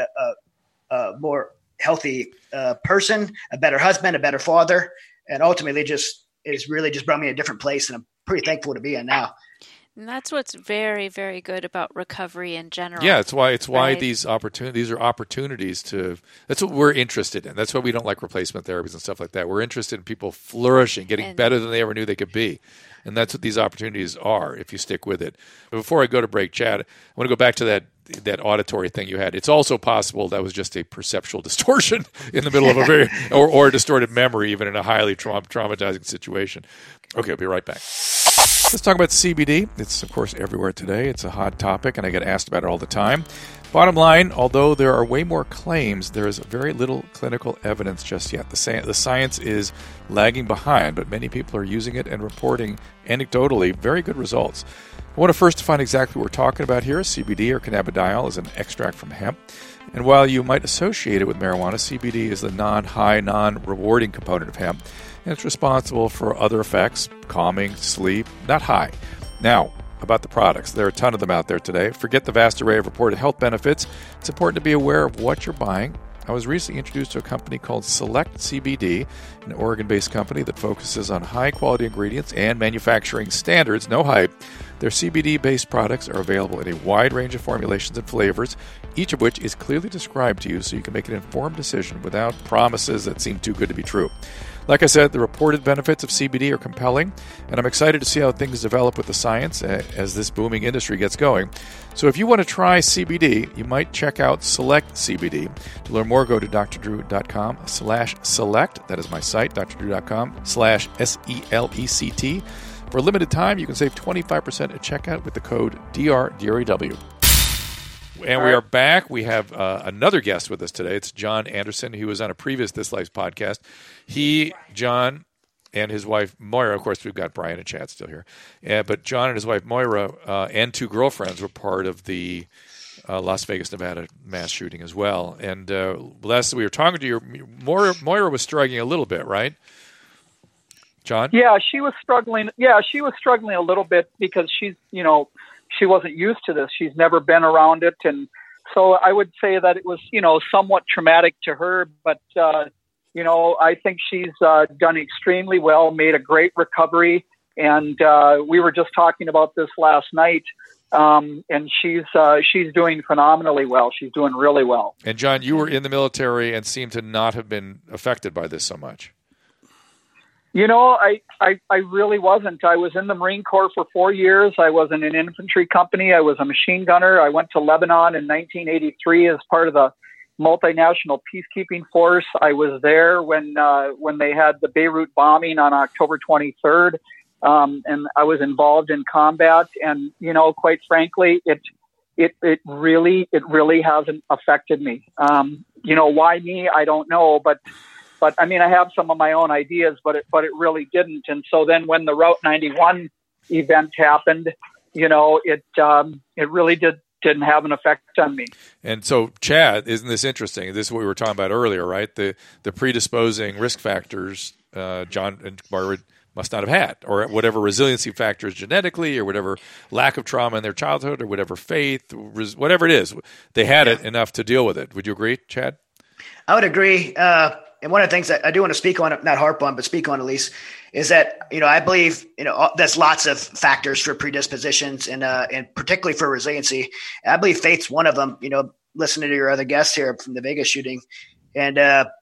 a more healthy person, a better husband, a better father. And ultimately it's really just brought me in a different place, and I'm pretty thankful to be in now. And that's what's very, very good about recovery in general. Yeah, it's why right? these are opportunities to. That's what we're interested in. That's why we don't like replacement therapies and stuff like that. We're interested in people flourishing, getting better than they ever knew they could be, and that's what these opportunities are if you stick with it. But before I go to break, Chad, I want to go back to that auditory thing you had. It's also possible that was just a perceptual distortion in the middle of a very or a distorted memory, even in a highly traumatizing situation. Okay, I'll be right back. Let's talk about CBD. It's, of course, everywhere today. It's a hot topic, and I get asked about it all the time. Bottom line, although there are way more claims, there is very little clinical evidence just yet. The science is lagging behind, but many people are using it and reporting anecdotally very good results. I want to first define exactly what we're talking about here. CBD, or cannabidiol, is an extract from hemp. And while you might associate it with marijuana, CBD is the non-high, non-rewarding component of hemp. And it's responsible for other effects, calming, sleep, not high. Now, about the products. There are a ton of them out there today. Forget the vast array of reported health benefits. It's important to be aware of what you're buying. I was recently introduced to a company called Select CBD, an Oregon-based company that focuses on high-quality ingredients and manufacturing standards, no hype. Their CBD-based products are available in a wide range of formulations and flavors, each of which is clearly described to you so you can make an informed decision without promises that seem too good to be true. Like I said, the reported benefits of CBD are compelling, and I'm excited to see how things develop with the science as this booming industry gets going. So if you want to try CBD, you might check out Select CBD. To learn more, go to drdrew.com/select. That is my site, drdrew.com/SELECT. For a limited time, you can save 25% at checkout with the code DRDREW. And we are back. We have another guest with us today. It's John Anderson. He was on a previous This Life podcast. He, John, and his wife, Moira, of course, we've got Brian and Chad still here. But John and his wife, Moira, and two girlfriends were part of the Las Vegas, Nevada mass shooting as well. And last we were talking to you, Moira was struggling a little bit, right? John? Yeah, she was struggling. Yeah, she was struggling a little bit because she wasn't used to this. She's never been around it. And so I would say that it was, somewhat traumatic to her, but, I think she's done extremely well, made a great recovery. And we were just talking about this last night. And she's doing phenomenally well. She's doing really well. And John, you were in the military and seem to not have been affected by this so much. I really wasn't. I was in the Marine Corps for 4 years. I was in an infantry company. I was a machine gunner. I went to Lebanon in 1983 as part of the multinational peacekeeping force. I was there when they had the Beirut bombing on October 23rd. And I was involved in combat. And, quite frankly, it really hasn't affected me. Why me? I don't know. But I mean, I have some of my own ideas, but it really didn't. And so then when the Route 91 event happened, it really didn't have an effect on me. And so, Chad, isn't this interesting? This is what we were talking about earlier, right? The predisposing risk factors John and Barbara must not have had, or whatever resiliency factors genetically, or whatever lack of trauma in their childhood, or whatever faith, whatever it is, they had it enough to deal with it. Would you agree, Chad? I would agree. And one of the things that I do want to speak on, not harp on, but speak on at least, is that, I believe, there's lots of factors for predispositions and particularly for resiliency. And I believe faith's one of them, listening to your other guests here from the Vegas shooting. And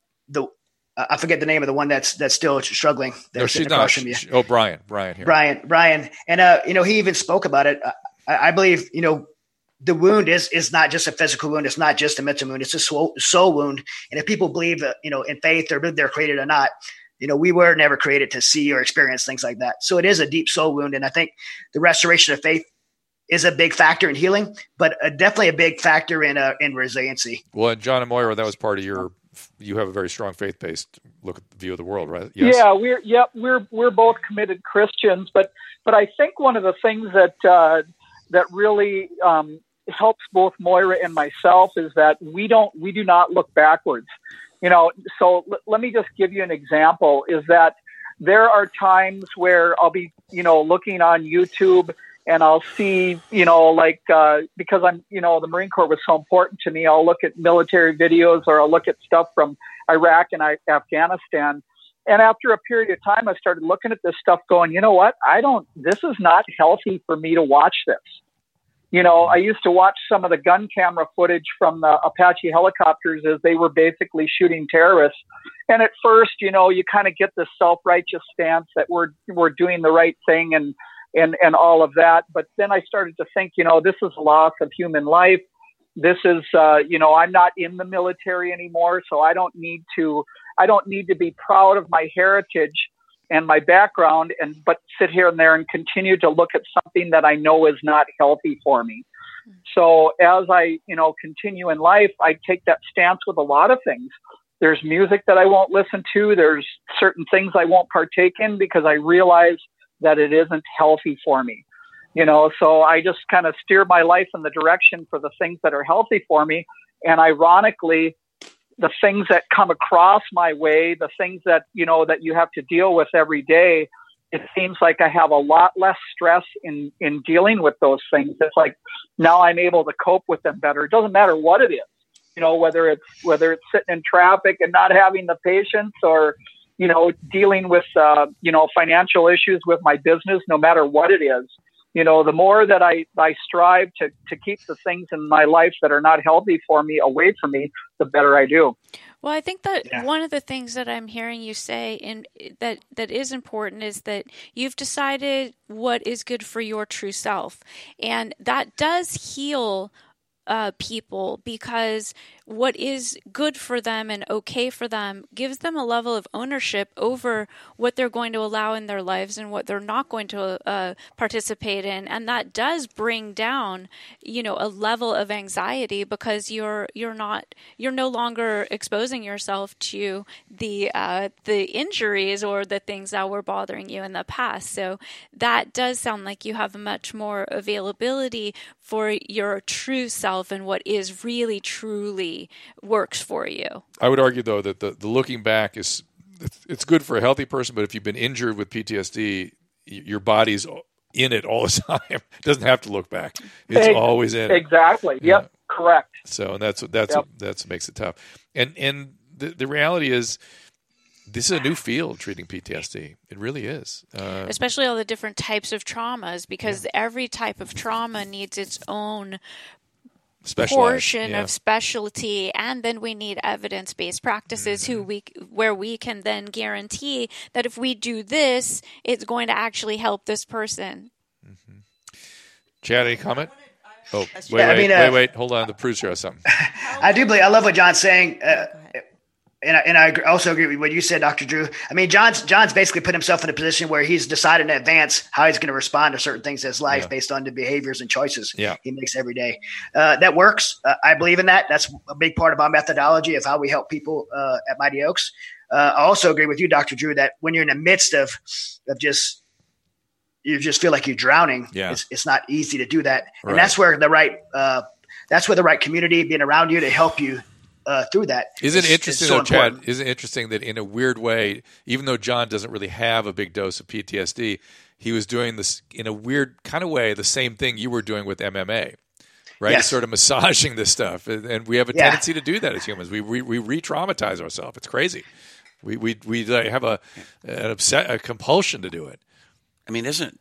I forget the name of the one that's still struggling. No, she's not. Brian here. Brian. And, he even spoke about it. I believe, the wound is not just a physical wound. It's not just a mental wound. It's a soul wound. And if people believe, in faith or they're created or not, we were never created to see or experience things like that. So it is a deep soul wound. And I think the restoration of faith is a big factor in healing, but definitely a big factor in resiliency. Well, and John and Moira, that was part of you have a very strong faith-based view of the world, right? Yes. Yeah, we're both committed Christians, but I think one of the things that really helps both Moira and myself is that we do not look backwards. So let me just give you an example, is that there are times where I'll be, looking on YouTube and I'll see, because I'm, the Marine Corps was so important to me, I'll look at military videos or I'll look at stuff from Iraq and Afghanistan. And after a period of time, I started looking at this stuff going, you know what? This is not healthy for me to watch this. I used to watch some of the gun camera footage from the Apache helicopters as they were basically shooting terrorists. And at first, you kind of get this self-righteous stance that we're doing the right thing and all of that. But then I started to think, this is a loss of human life. This is, I'm not in the military anymore, so I don't need to be proud of my heritage and my background, but sit here and there and continue to look at something that I know is not healthy for me. So as I, continue in life, I take that stance with a lot of things. There's music that I won't listen to. There's certain things I won't partake in because I realize that it isn't healthy for me. So I just kind of steer my life in the direction for the things that are healthy for me. And ironically, the things that come across my way, the things that, that you have to deal with every day, it seems like I have a lot less stress in dealing with those things. It's like now I'm able to cope with them better. It doesn't matter what it is, whether it's sitting in traffic and not having the patience or, dealing with, financial issues with my business, no matter what it is. The more that I strive to keep the things in my life that are not healthy for me away from me, the better I do. Well, I think that one of the things that I'm hearing you say and that is important is that you've decided what is good for your true self. And that does heal people, because what is good for them and okay for them gives them a level of ownership over what they're going to allow in their lives and what they're not going to participate in. And that does bring down, a level of anxiety, because you're no longer exposing yourself to the injuries or the things that were bothering you in the past. So that does sound like you have much more availability for your true self and what is really truly works for you. I would argue, though, that the looking back it's good for a healthy person, but if you've been injured with PTSD, your body's in it all the time. It doesn't have to look back. It's always in it. Exactly. Yeah. Yep. Correct. So that's what makes it tough. And the reality is, this is a new field, treating PTSD. It really is. Especially all the different types of traumas, because every type of trauma needs its own portion of specialty, and then we need evidence-based practices where we can then guarantee that if we do this, it's going to actually help this person. Mm-hmm. Chad, any comment? Oh, wait, hold on. The producer has something. I love what John's saying. And I also agree with what you said, Dr. Drew. I mean, John's basically put himself in a position where he's decided in advance how he's going to respond to certain things in his life based on the behaviors and choices he makes every day. That works. I believe in that. That's a big part of our methodology of how we help people at Mighty Oaks. I also agree with you, Dr. Drew, that when you're in the midst of just – you just feel like you're drowning. Yeah. It's not easy to do that. Right. And that's where the right community being around you to help you through that. Isn't it interesting, though, Chad? Isn't it interesting that in a weird way, even though John doesn't really have a big dose of PTSD, he was doing this in a weird kind of way, the same thing you were doing with MMA, right? Yes. Sort of massaging this stuff. And we have a tendency to do that as humans. We re-traumatize ourselves. It's crazy. We have a compulsion to do it. I mean, isn't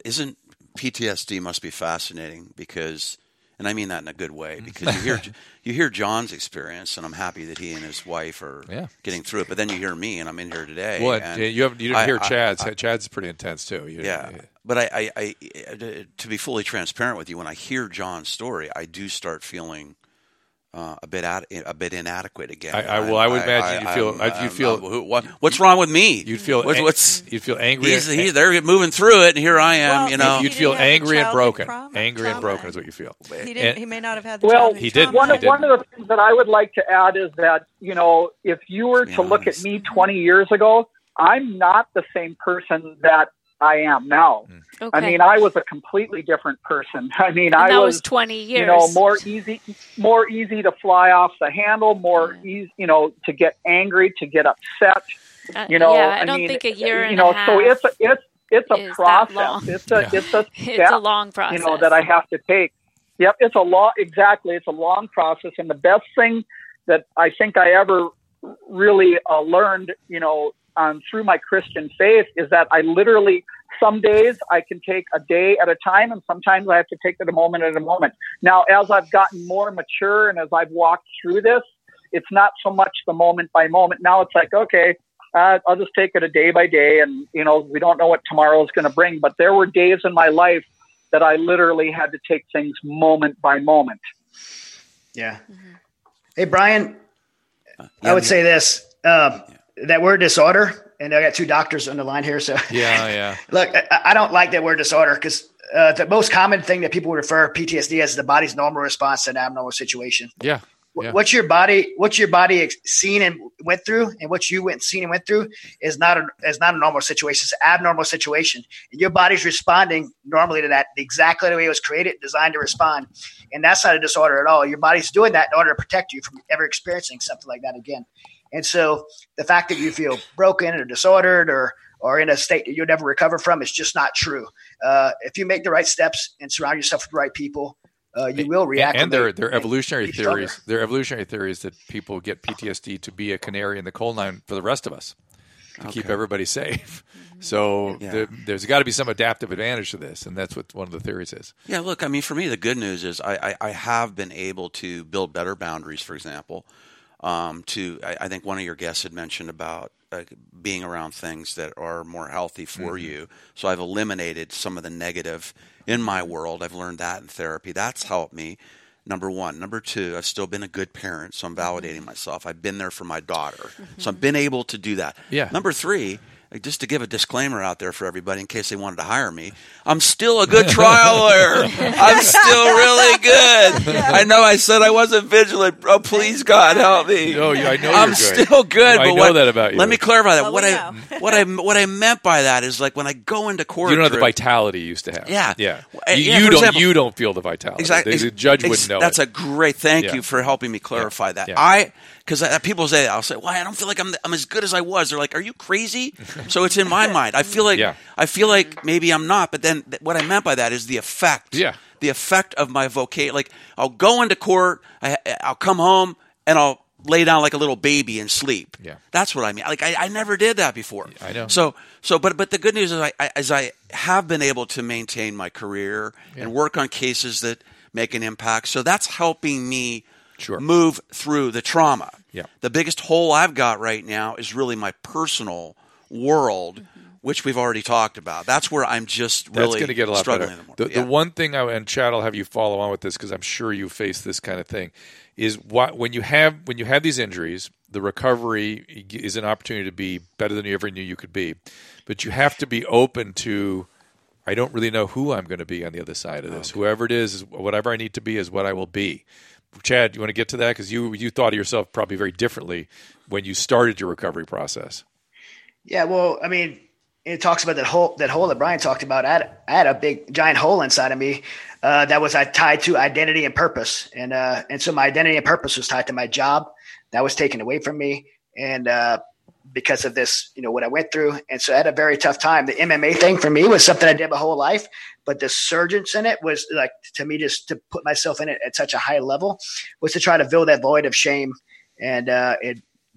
PTSD must be fascinating because, and I mean that in a good way, because you hear John's experience, and I'm happy that he and his wife are getting through it. But then you hear me, and I'm in here today. Well, you didn't hear Chad's. Chad's pretty intense too. But I to be fully transparent with you, when I hear John's story, I do start feeling a bit inadequate again. I would imagine you feel. What's wrong with me? You'd feel you'd feel angry. They're moving through it, and here I am. You'd feel angry and broken. Angry and broken is what you feel. He may not have had the well, he did. One of the things that I would like to add is that, if you were to look at me 20 years ago, I'm not the same person that I am now. Okay. I mean, I was a completely different person. I mean, and I was 20 years. More easy to fly off the handle, more easy, to get angry, to get upset. I don't think a year and a half. So it's a process. It's a step, it's a long process. That I have to take. Yep, it's a long. Exactly, it's a long process, and the best thing that I think I ever really learned, through my Christian faith is that I literally, some days I can take a day at a time, and sometimes I have to take it a moment at a moment. Now, as I've gotten more mature and as I've walked through this, it's not so much the moment by moment. Now it's like, okay, I'll just take it a day by day, and, we don't know what tomorrow is going to bring. But there were days in my life that I literally had to take things moment by moment. Yeah. Mm-hmm. Hey, Brian, I would say this. That word disorder, and I got two doctors on the line here. So look, I don't like that word disorder because the most common thing that people refer PTSD as the body's normal response to an abnormal situation. Yeah. What's your body seen and went through, and what you seen and went through is not a normal situation. It's an abnormal situation, and your body's responding normally to that exactly the way it was created, designed to respond. And that's not a disorder at all. Your body's doing that in order to protect you from ever experiencing something like that again. And so the fact that you feel broken or disordered or in a state that you'll never recover from is just not true. If you make the right steps and surround yourself with the right people, you will react. And there are evolutionary theories. There are evolutionary theories that people get PTSD to be a canary in the coal mine for the rest of us, to keep everybody safe. So there's got to be some adaptive advantage to this, and that's what one of the theories is. Yeah, look, I mean, for me, the good news is I have been able to build better boundaries, for example. I think one of your guests had mentioned about being around things that are more healthy for you. So I've eliminated some of the negative in my world. I've learned that in therapy. That's helped me. Number one. Number two, I've still been a good parent, so I'm validating myself. I've been there for my daughter. So I've been able to do that. Yeah. Number three, just to give a disclaimer out there for everybody in case they wanted to hire me, I'm still a good trial lawyer. I'm still really good. I know I said I wasn't vigilant. Oh, please, God, help me. No, I know I'm you're still good. I know that about you. Let me clarify that. Well, What I meant by that is like when I go into court. You don't have the vitality you used to have. Yeah. You don't feel the vitality. Exactly. The judge wouldn't know. That's a great thank you for helping me clarify that. Because people say that, I'll say, "Why? I don't feel like I'm as good as I was." They're like, "Are you crazy?" So it's in my mind. I feel like maybe I'm not. But then what I meant by that is the effect. Yeah. The effect of my vocation. Like I'll go into court, I'll come home, and I'll lay down like a little baby and sleep. Yeah. That's what I mean. Like I never did that before. I know. But the good news is I have been able to maintain my career and work on cases that make an impact. So that's helping me move through the trauma. Yeah. The biggest hole I've got right now is really my personal world, which we've already talked about. That's where I'm just really That's going to get a lot struggling. Better. The one thing, and Chad, I'll have you follow on with this because I'm sure you face this kind of thing, is when you have these injuries, the recovery is an opportunity to be better than you ever knew you could be. But you have to be open to, I don't really know who I'm going to be on the other side of this. Okay. Whoever it is, whatever I need to be is what I will be. Chad, you want to get to that? Because you thought of yourself probably very differently when you started your recovery process. Yeah, well, I mean, it talks about that hole that Brian talked about. I had a big, giant hole inside of me that was tied to identity and purpose. And so my identity and purpose was tied to my job. That was taken away from me. And because of this, what I went through. And so I had a very tough time. The MMA thing for me was something I did my whole life, but the surgence in it was like, to me, just to put myself in it at such a high level was to try to fill that void of shame and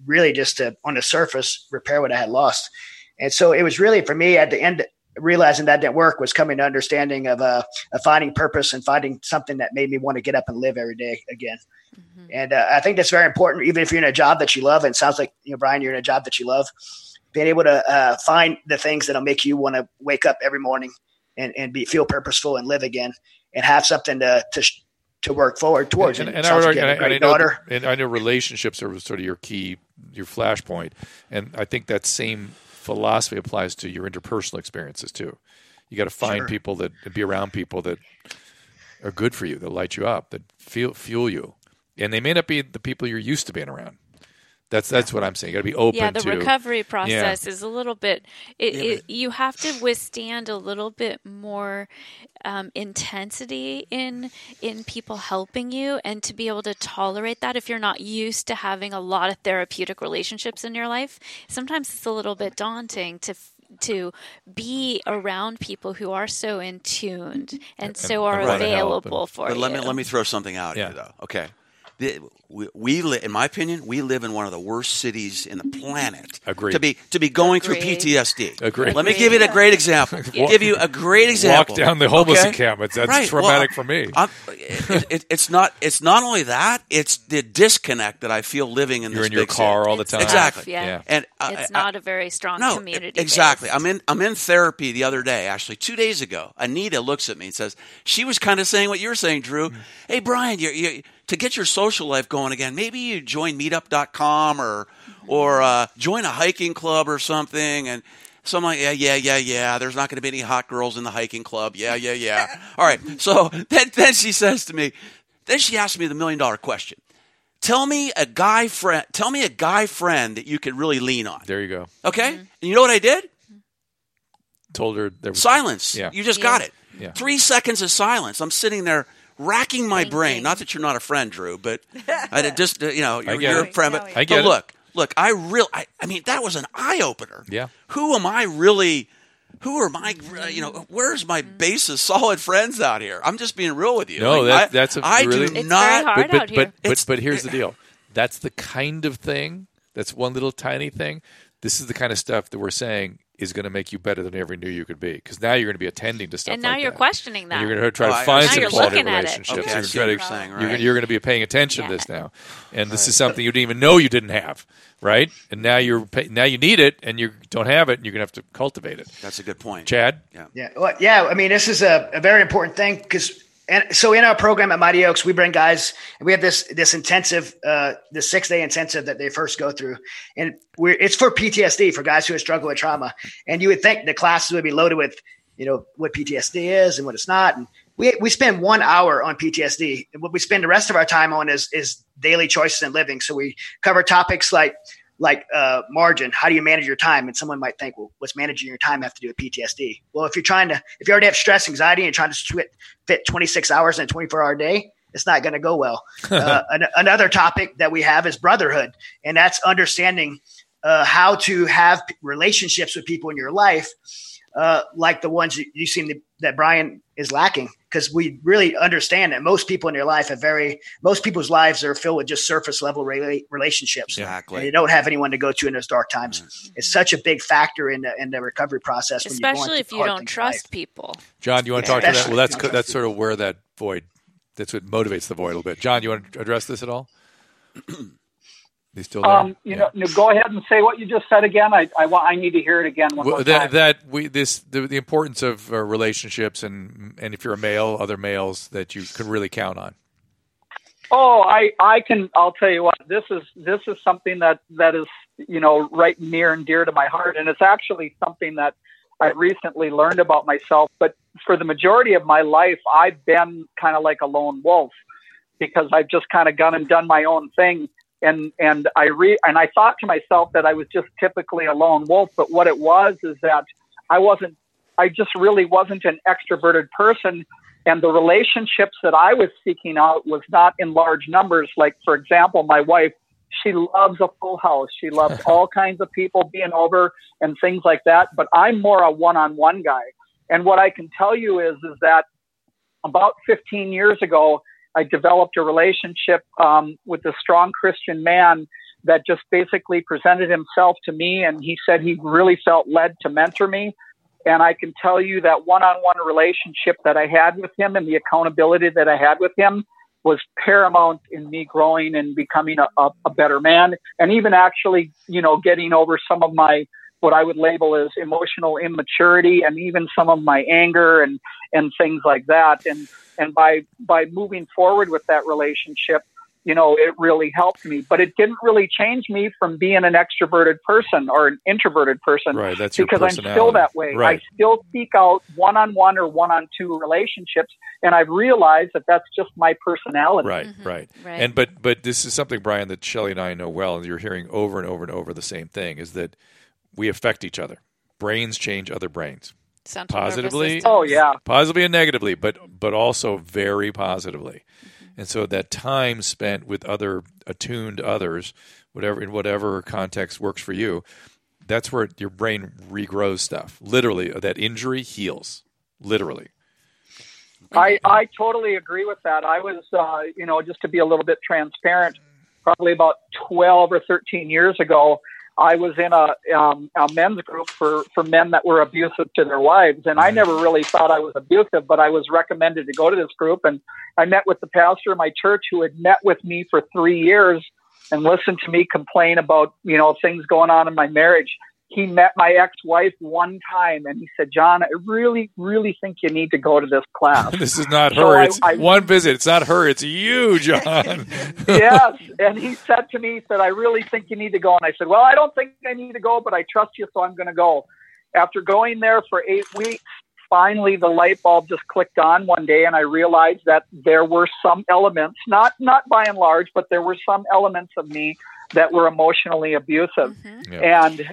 really just to, on the surface, repair what I had lost. And so it was really, for me, at the end, realizing that didn't work, was coming to understanding of finding purpose and finding something that made me want to get up and live every day again. Mm-hmm. And I think that's very important, even if you're in a job that you love. And it sounds like, Brian, you're in a job that you love. Being able to find the things that'll make you want to wake up every morning and feel purposeful and live again, and have something to work forward towards. And I know relationships are sort of your key, your flashpoint. And I think that same philosophy applies to your interpersonal experiences too. You got to find people that be around people that are good for you, that light you up, that fuel you. And they may not be the people you're used to being around. That's what I'm saying. You got to be open to. Yeah, the recovery process is a little bit. You have to withstand a little bit more intensity in people helping you, and to be able to tolerate that if you're not used to having a lot of therapeutic relationships in your life. Sometimes it's a little bit daunting to be around people who are so in tuned and so are available for you. But let me throw something out here, though. Okay. In my opinion, we live in one of the worst cities in the planet. Agreed. To be going through PTSD. Agreed. Let me give you a great example. Walk down the homeless encampment. That's traumatic for me. It's not only that. It's the disconnect that I feel living in. You're this in your big car city. all the time. Exactly. Yeah. And it's not a very strong community. Exactly. Based. I'm in therapy the other day. Actually, 2 days ago, Anita looks at me and says, she was kind of saying what you're saying, Drew. Hey, Brian, you to get your social life going again, maybe you join meetup.com or join a hiking club or something. And so I'm like, yeah. There's not going to be any hot girls in the hiking club. Yeah. All right. So then she says to me, then she asked me the $1 million question. Tell me a guy friend that you could really lean on. There you go. Okay. And you know what I did? Told her there was silence. Yeah. You just got it. Yeah. 3 seconds of silence. I'm sitting there racking my brain. Not that you're not a friend, Drew, but I just you're a friend. But I get it. Look, I mean, that was an eye opener. Yeah. Who am I really? Who are my? Where's my base of solid friends out here? I'm just being real with you. No, that's it's very hard out here. But here's the deal. That's the kind of thing. That's one little tiny thing. This is the kind of stuff that we're saying is going to make you better than you ever knew you could be. Because now you're going to be attending to stuff and now like you're that. questioning that. And you're going to try to find some quality relationships. Okay, you're going to be paying attention to this now. And this is something you didn't even know you didn't have, right? And now you need it, and you don't have it, and you're going to have to cultivate it. That's a good point. Chad? Yeah. I mean, this is a very important thing, because so in our program at Mighty Oaks, we bring guys, and we have this intensive, this 6-day intensive that they first go through, and it's for PTSD, for guys who have struggled with trauma. And you would think the classes would be loaded with, what PTSD is and what it's not. And we spend 1 hour on PTSD, and what we spend the rest of our time on is daily choices in living. So we cover topics like margin. How do you manage your time? And someone might think, well, what's managing your time have to do with PTSD? Well, if you already have stress, anxiety, and you're trying to fit 26 hours in a 24-hour day, it's not going to go well. Another topic that we have is brotherhood, and that's understanding how to have relationships with people in your life, like the ones you seem that Brian is lacking. Because we really understand that most people in their life most people's lives are filled with just surface level relationships. Exactly. And they don't have anyone to go to in those dark times. Mm-hmm. It's such a big factor in the recovery process. Especially if you don't trust people. John, you want to talk to that? Well, that's sort of where that void, that's what motivates the void a little bit. John, you want to address this at all? He's still there? Go ahead and say what you just said again. I need to hear it again one more time. The importance of relationships, and if you're a male, other males that you can really count on. Oh, I'll tell you what, this is something that is, right near and dear to my heart. And it's actually something that I recently learned about myself. But for the majority of my life, I've been kind of like a lone wolf, because I've just kind of gone and done my own thing. And I thought to myself that I was just typically a lone wolf, but what it was is that I just really wasn't an extroverted person. And the relationships that I was seeking out was not in large numbers. Like, for example, my wife, she loves a full house. She loves all kinds of people being over and things like that. But I'm more a one-on-one guy. And what I can tell you is that about 15 years ago, I developed a relationship with a strong Christian man that just basically presented himself to me, and he said he really felt led to mentor me. And I can tell you that one-on-one relationship that I had with him and the accountability that I had with him was paramount in me growing and becoming a better man, and even actually, getting over some of my, what I would label as emotional immaturity, and even some of my anger and things like that. And by moving forward with that relationship, it really helped me, but it didn't really change me from being an extroverted person or an introverted person. Right, that's your because I'm still that way. Right. I still seek out one-on-one or one-on-two relationships, and I've realized that that's just my personality. Right, right. And but this is something, Brian, that Shelley and I know well, and you're hearing over and over and over the same thing, is that we affect each other. Brains change other brains. Central positively, positively and negatively, but also very positively. And so that time spent with other attuned others, in whatever context works for you, that's where your brain regrows stuff. Literally, that injury heals. Literally. I totally agree with that. I was, just to be a little bit transparent, probably about 12 or 13 years ago, I was in a men's group for men that were abusive to their wives. And I never really thought I was abusive, but I was recommended to go to this group. And I met with the pastor of my church, who had met with me for 3 years and listened to me complain about, things going on in my marriage. He met my ex-wife one time, and he said, "John, I really, really think you need to go to this class." This is not her. It's one visit. It's not her. It's you, John. Yes. And he said to me, "I really think you need to go." And I said, "Well, I don't think I need to go, but I trust you, so I'm going to go." After going there for 8 weeks, finally the light bulb just clicked on one day, and I realized that there were some elements, not by and large, but there were some elements of me that were emotionally abusive. And,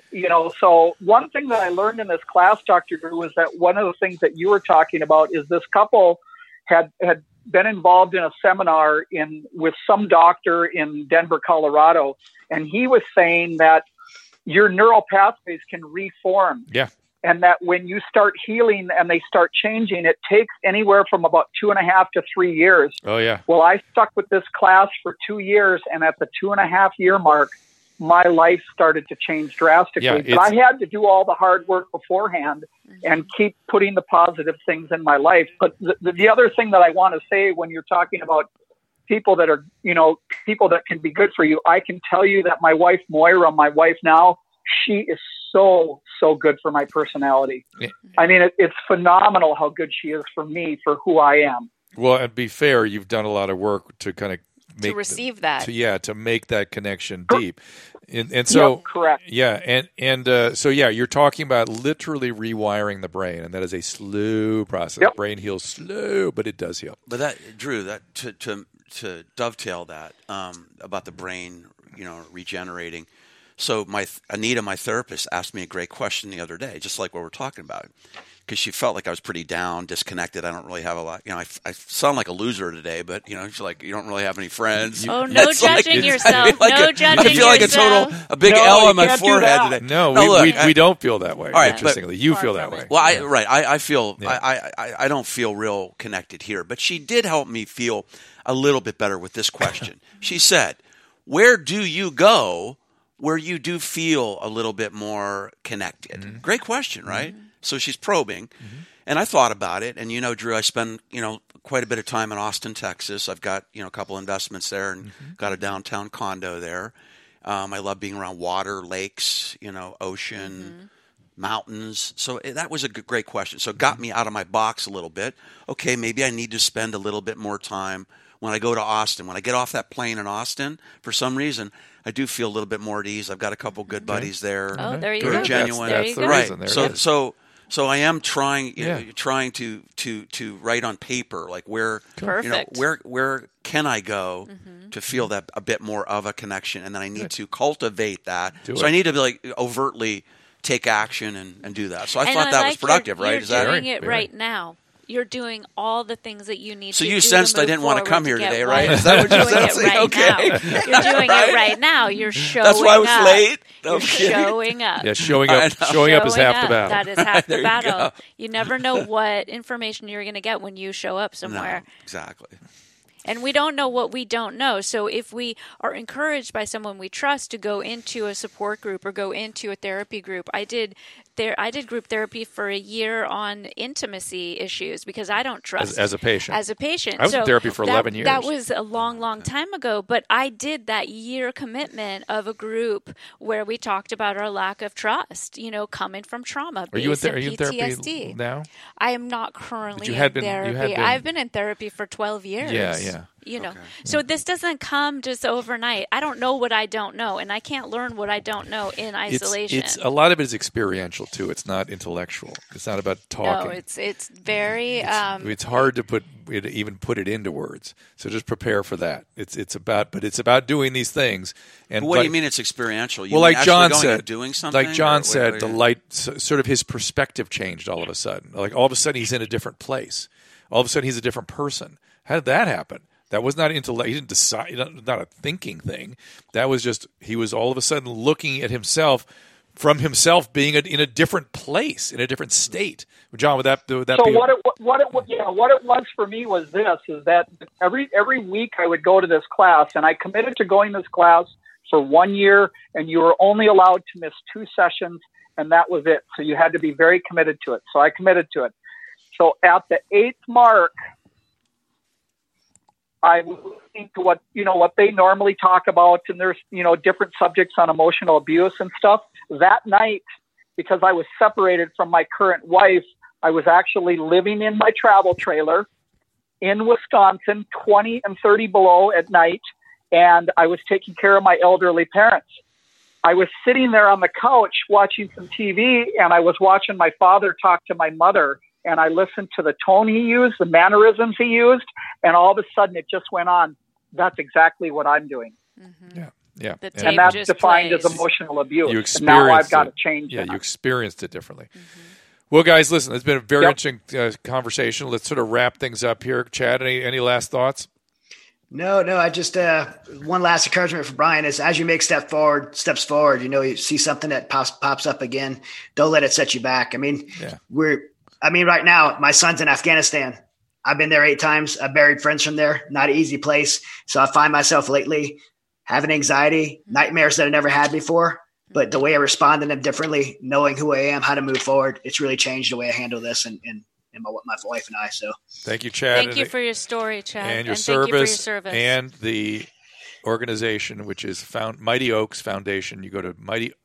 so one thing that I learned in this class, Dr. Drew, was that one of the things that you were talking about is this couple had been involved in a seminar with some doctor in Denver, Colorado. And he was saying that your neural pathways can reform. Yeah. And that when you start healing and they start changing, it takes anywhere from about 2.5 to 3 years. Oh, yeah. Well, I stuck with this class for 2 years, and at the 2.5 year mark, my life started to change drastically. Yeah, but I had to do all the hard work beforehand and keep putting the positive things in my life. But the other thing that I want to say when you're talking about people that are, people that can be good for you, I can tell you that my wife, Moira, my wife now, she is so good for my personality. Yeah. I mean, it's phenomenal how good she is for me, for who I am. Well, and be fair, you've done a lot of work to kind of make to receive that. To make that connection deep. And so, correct. Yeah. So you're talking about literally rewiring the brain, and that is a slow process. Yep. Brain heals slow, but it does heal. But Drew, to dovetail that, about the brain, regenerating. So Anita, my therapist, asked me a great question the other day, just like what we're talking about, because she felt like I was pretty down, disconnected. I don't really have a lot. I sound like a loser today, but she's like, you don't really have any friends. Oh, no judging yourself. No judging yourself. I feel like a big L on my forehead today. No, we don't feel that way. All right, interestingly, you feel that way. Well, I feel I don't feel real connected here, but she did help me feel a little bit better with this question. She said, "Where do you go where you do feel a little bit more connected?" Mm-hmm. Great question, right? Mm-hmm. So she's probing. Mm-hmm. And I thought about it. And, Drew, I spend, quite a bit of time in Austin, Texas. I've got, a couple investments there and got a downtown condo there. I love being around water, lakes, ocean, mountains. So that was a great question. So it got me out of my box a little bit. Okay, maybe I need to spend a little bit more time when I go to Austin. When I get off that plane in Austin, for some reason, I do feel a little bit more at ease. I've got a couple good buddies there. Oh, there you go. Very genuine. That's the reason. Right. So I am trying to write on paper, like where can I go to feel that a bit more of a connection, and then I need to cultivate that. I need to be overtly take action and do that. So I thought that was productive, right? You're doing it right now. You're doing all the things that you need to do. So you sensed I didn't want to come here today, right? Is that what you're doing right now? You're doing it right now. You're showing up. That's why I was late. You're showing up. Yeah, showing up is half the battle. That is half the battle. You never know what information you're going to get when you show up somewhere. No, exactly. And we don't know what we don't know. So if we are encouraged by someone we trust to go into a support group or go into a therapy group, I did group therapy for a year on intimacy issues because I don't trust as a patient. As a patient, I was in therapy for 11 years. That was a long time ago. But I did that year commitment of a group where we talked about our lack of trust. Coming from trauma. Are you in PTSD. therapy now? I am not currently in therapy. I've been in therapy for 12 years. Yeah. So this doesn't come just overnight. I don't know what I don't know, and I can't learn what I don't know in isolation. It's a lot of it is experiential too. It's not intellectual. It's not about talking. No, it's very. It's hard to put it into words. So just prepare for that. It's about doing these things. And what do you mean it's experiential? Like John said, doing something. Like John said, the light, sort of his perspective changed all of a sudden. Like all of a sudden he's in a different place. All of a sudden he's a different person. How did that happen? That was not intellect. He didn't decide. Not a thinking thing. That was just he was all of a sudden looking at himself from himself being in a different place, in a different state. John, would that be? So what it was for me was this: is that every week I would go to this class, and I committed to going to this class for 1 year, and you were only allowed to miss 2 sessions, and that was it. So you had to be very committed to it. So I committed to it. So at the 8th mark, I was listening to what they normally talk about, and there's different subjects on emotional abuse and stuff. That night, because I was separated from my current wife, I was actually living in my travel trailer in Wisconsin, 20 and 30 below at night, and I was taking care of my elderly parents. I was sitting there on the couch watching some TV, and I was watching my father talk to my mother. And I listened to the tone he used, the mannerisms he used, and all of a sudden it just went on. That's exactly what I'm doing. Mm-hmm. Yeah. And that's defined as emotional abuse. You experienced now I've got to change that. that. You experienced it differently. Mm-hmm. Well, guys, listen, it's been a very interesting conversation. Let's sort of wrap things up here. Chad, any last thoughts? No. I just one last encouragement for Brian is as you make steps forward, you see something that pops up again. Don't let it set you back. Right now, my son's in Afghanistan. I've been there 8 times. I've buried friends from there. Not an easy place. So I find myself lately having anxiety, nightmares that I never had before. But the way I respond to them differently, knowing who I am, how to move forward, it's really changed the way I handle this and my wife and I. So thank you, Chad. Thank you for your story, Chad. And your service. Thank you for your service. And the organization, which is Mighty Oaks Foundation. You go to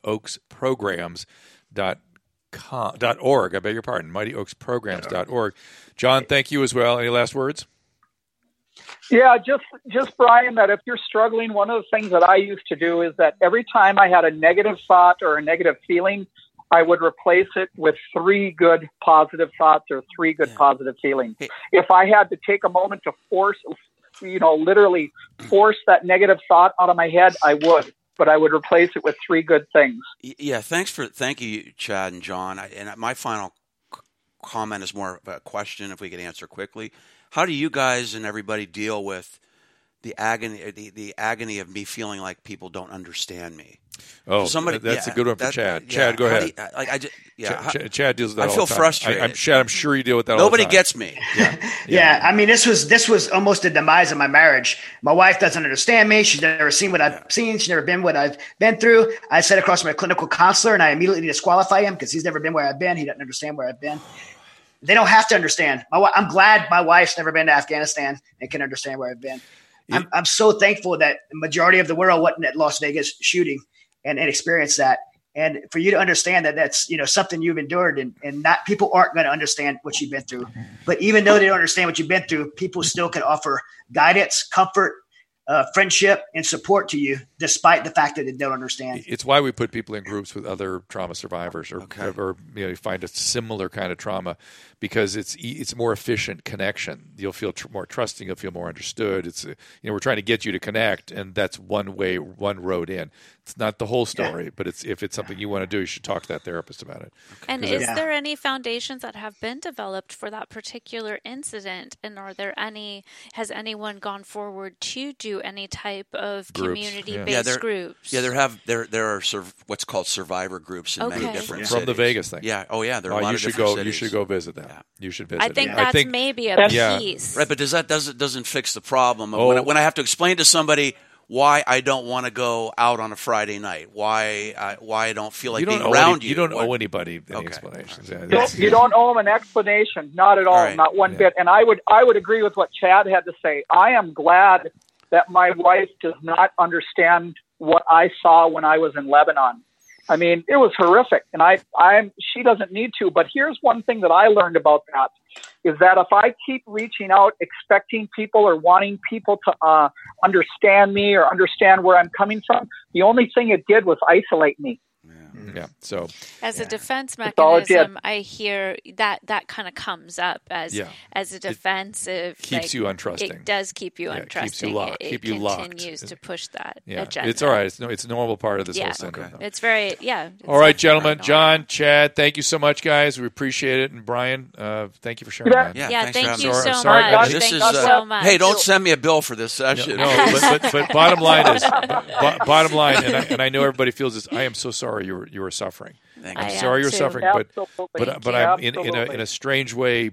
mightyoaksprograms.org. I beg your pardon, mightyoaksprograms.org. John, thank you as well. Any last words? Yeah, just Brian, that if you're struggling, one of the things that I used to do is that every time I had a negative thought or a negative feeling, I would replace it with 3 good positive thoughts or 3 good positive feelings. If I had to take a moment to literally force that negative thought out of my head, I would. But I would replace it with 3 good things. Yeah, thank you, Chad and John. And my final comment is more of a question, if we could answer quickly. How do you guys and everybody deal with the agony of me feeling like people don't understand me? Oh, that's a good one for Chad. Chad, go ahead. Chad deals with that all the time. I feel frustrated. Chad, I'm sure you deal with that Nobody all the time. gets me. Yeah. This was almost the demise of my marriage. My wife doesn't understand me. She's never seen what I've seen. She's never been what I've been through. I sat across from a clinical counselor, and I immediately disqualify him because he's never been where I've been. He doesn't understand where I've been. They don't have to understand. I'm glad my wife's never been to Afghanistan and can understand where I've been. I'm so thankful that the majority of the world wasn't at Las Vegas shooting and experienced that. And for you to understand that that's, something you've endured and not people aren't going to understand what you've been through. But even though they don't understand what you've been through, people still can offer guidance, comfort, friendship, and support to you, despite the fact that they don't understand. It's why we put people in groups with other trauma survivors, or find a similar kind of trauma, because it's more efficient connection. You'll feel more trusting. You'll feel more understood. It's we're trying to get you to connect, and that's one road in. It's not the whole story, but if it's something you want to do, you should talk to that therapist about it. And is there any foundations that have been developed for that particular incident? And has anyone gone forward to do any type of community-based groups? Yeah, there are what's called survivor groups in many different cities. From the Vegas thing. Yeah. Oh, yeah. There are a lot of different cities. You should go visit that. Yeah. You should visit. I think that's maybe a piece. Right, but doesn't fix the problem of when I have to explain to somebody why I don't want to go out on a Friday night, why I don't feel like being around you. You don't owe anybody any explanations. You don't owe them an explanation, not at all, not one bit. And I would agree with what Chad had to say. I am glad that my wife does not understand what I saw when I was in Lebanon. I mean, it was horrific, and she doesn't need to. But here's one thing that I learned about that, is that if I keep reaching out, expecting people or wanting people to understand me or understand where I'm coming from, the only thing it did was isolate me. Yeah. So as a defense mechanism, I hear that kind of comes up as a defensive. Keeps you untrusting. It does keep you untrusting. It continues to push that agenda. It's all right. It's a normal part of this whole syndrome. Okay. It's very all right, gentlemen. John, Chad, thank you so much, guys. We appreciate it. And Brian, thank you for sharing that. Yeah, thank you so much. Thank you so much. Hey, don't send me a bill for this session. No, but bottom line is, and I know everybody feels this. I am so sorry you were suffering. I'm sorry you're suffering, but I'm in a strange way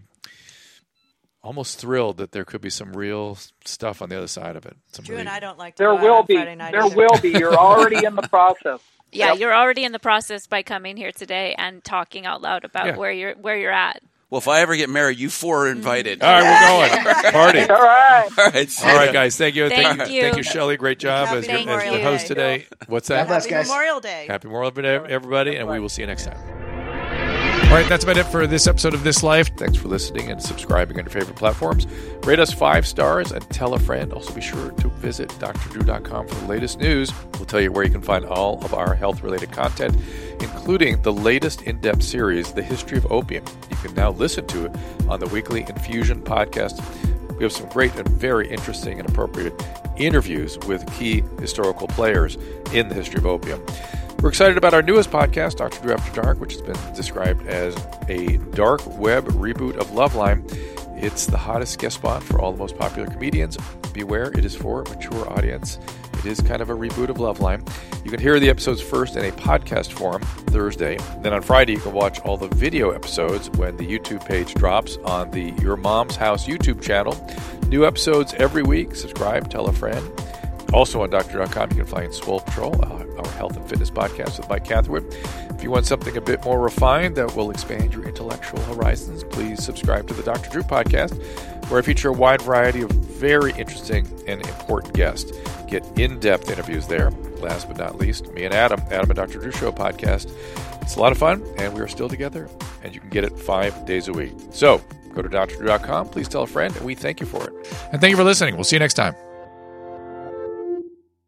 almost thrilled that there could be some real stuff on the other side of it. Drew and I don't like to there will be. There will be. You're already in the process. Yeah, you're already in the process by coming here today and talking out loud about where you're at. Well, if I ever get married, you four are invited. All right, we're going. Party. All right. All right, guys. Thank you. Thank you, Shelley. Great job as the host today. What's that? Happy Memorial Day. Happy Memorial Day, everybody, and we will see you next time. All right, that's about it for this episode of This Life. Thanks for listening and subscribing on your favorite platforms. Rate us 5 stars and tell a friend. Also, be sure to visit drdrew.com for the latest news. We'll tell you where you can find all of our health-related content, including the latest in-depth series, The History of Opium. You can now listen to it on the weekly Infusion podcast. We have some great and very interesting and appropriate interviews with key historical players in the history of opium. We're excited about our newest podcast, Dr. Drew After Dark, which has been described as a dark web reboot of Loveline. It's the hottest guest spot for all the most popular comedians. Beware, it is for a mature audience. It is kind of a reboot of Loveline. You can hear the episodes first in a podcast form Thursday. Then on Friday, you can watch all the video episodes when the YouTube page drops on the Your Mom's House YouTube channel. New episodes every week. Subscribe, tell a friend. Also on Doctor.com, you can find Swole Patrol, our health and fitness podcast with Mike Catherwood. If you want something a bit more refined that will expand your intellectual horizons, please subscribe to the Dr. Drew podcast, where I feature a wide variety of very interesting and important guests. Get in-depth interviews there. Last but not least, me and Adam and Dr. Drew Show podcast. It's a lot of fun, and we are still together, and you can get it 5 days a week. So go to drdrew.com, please tell a friend, and we thank you for it. And thank you for listening. We'll see you next time.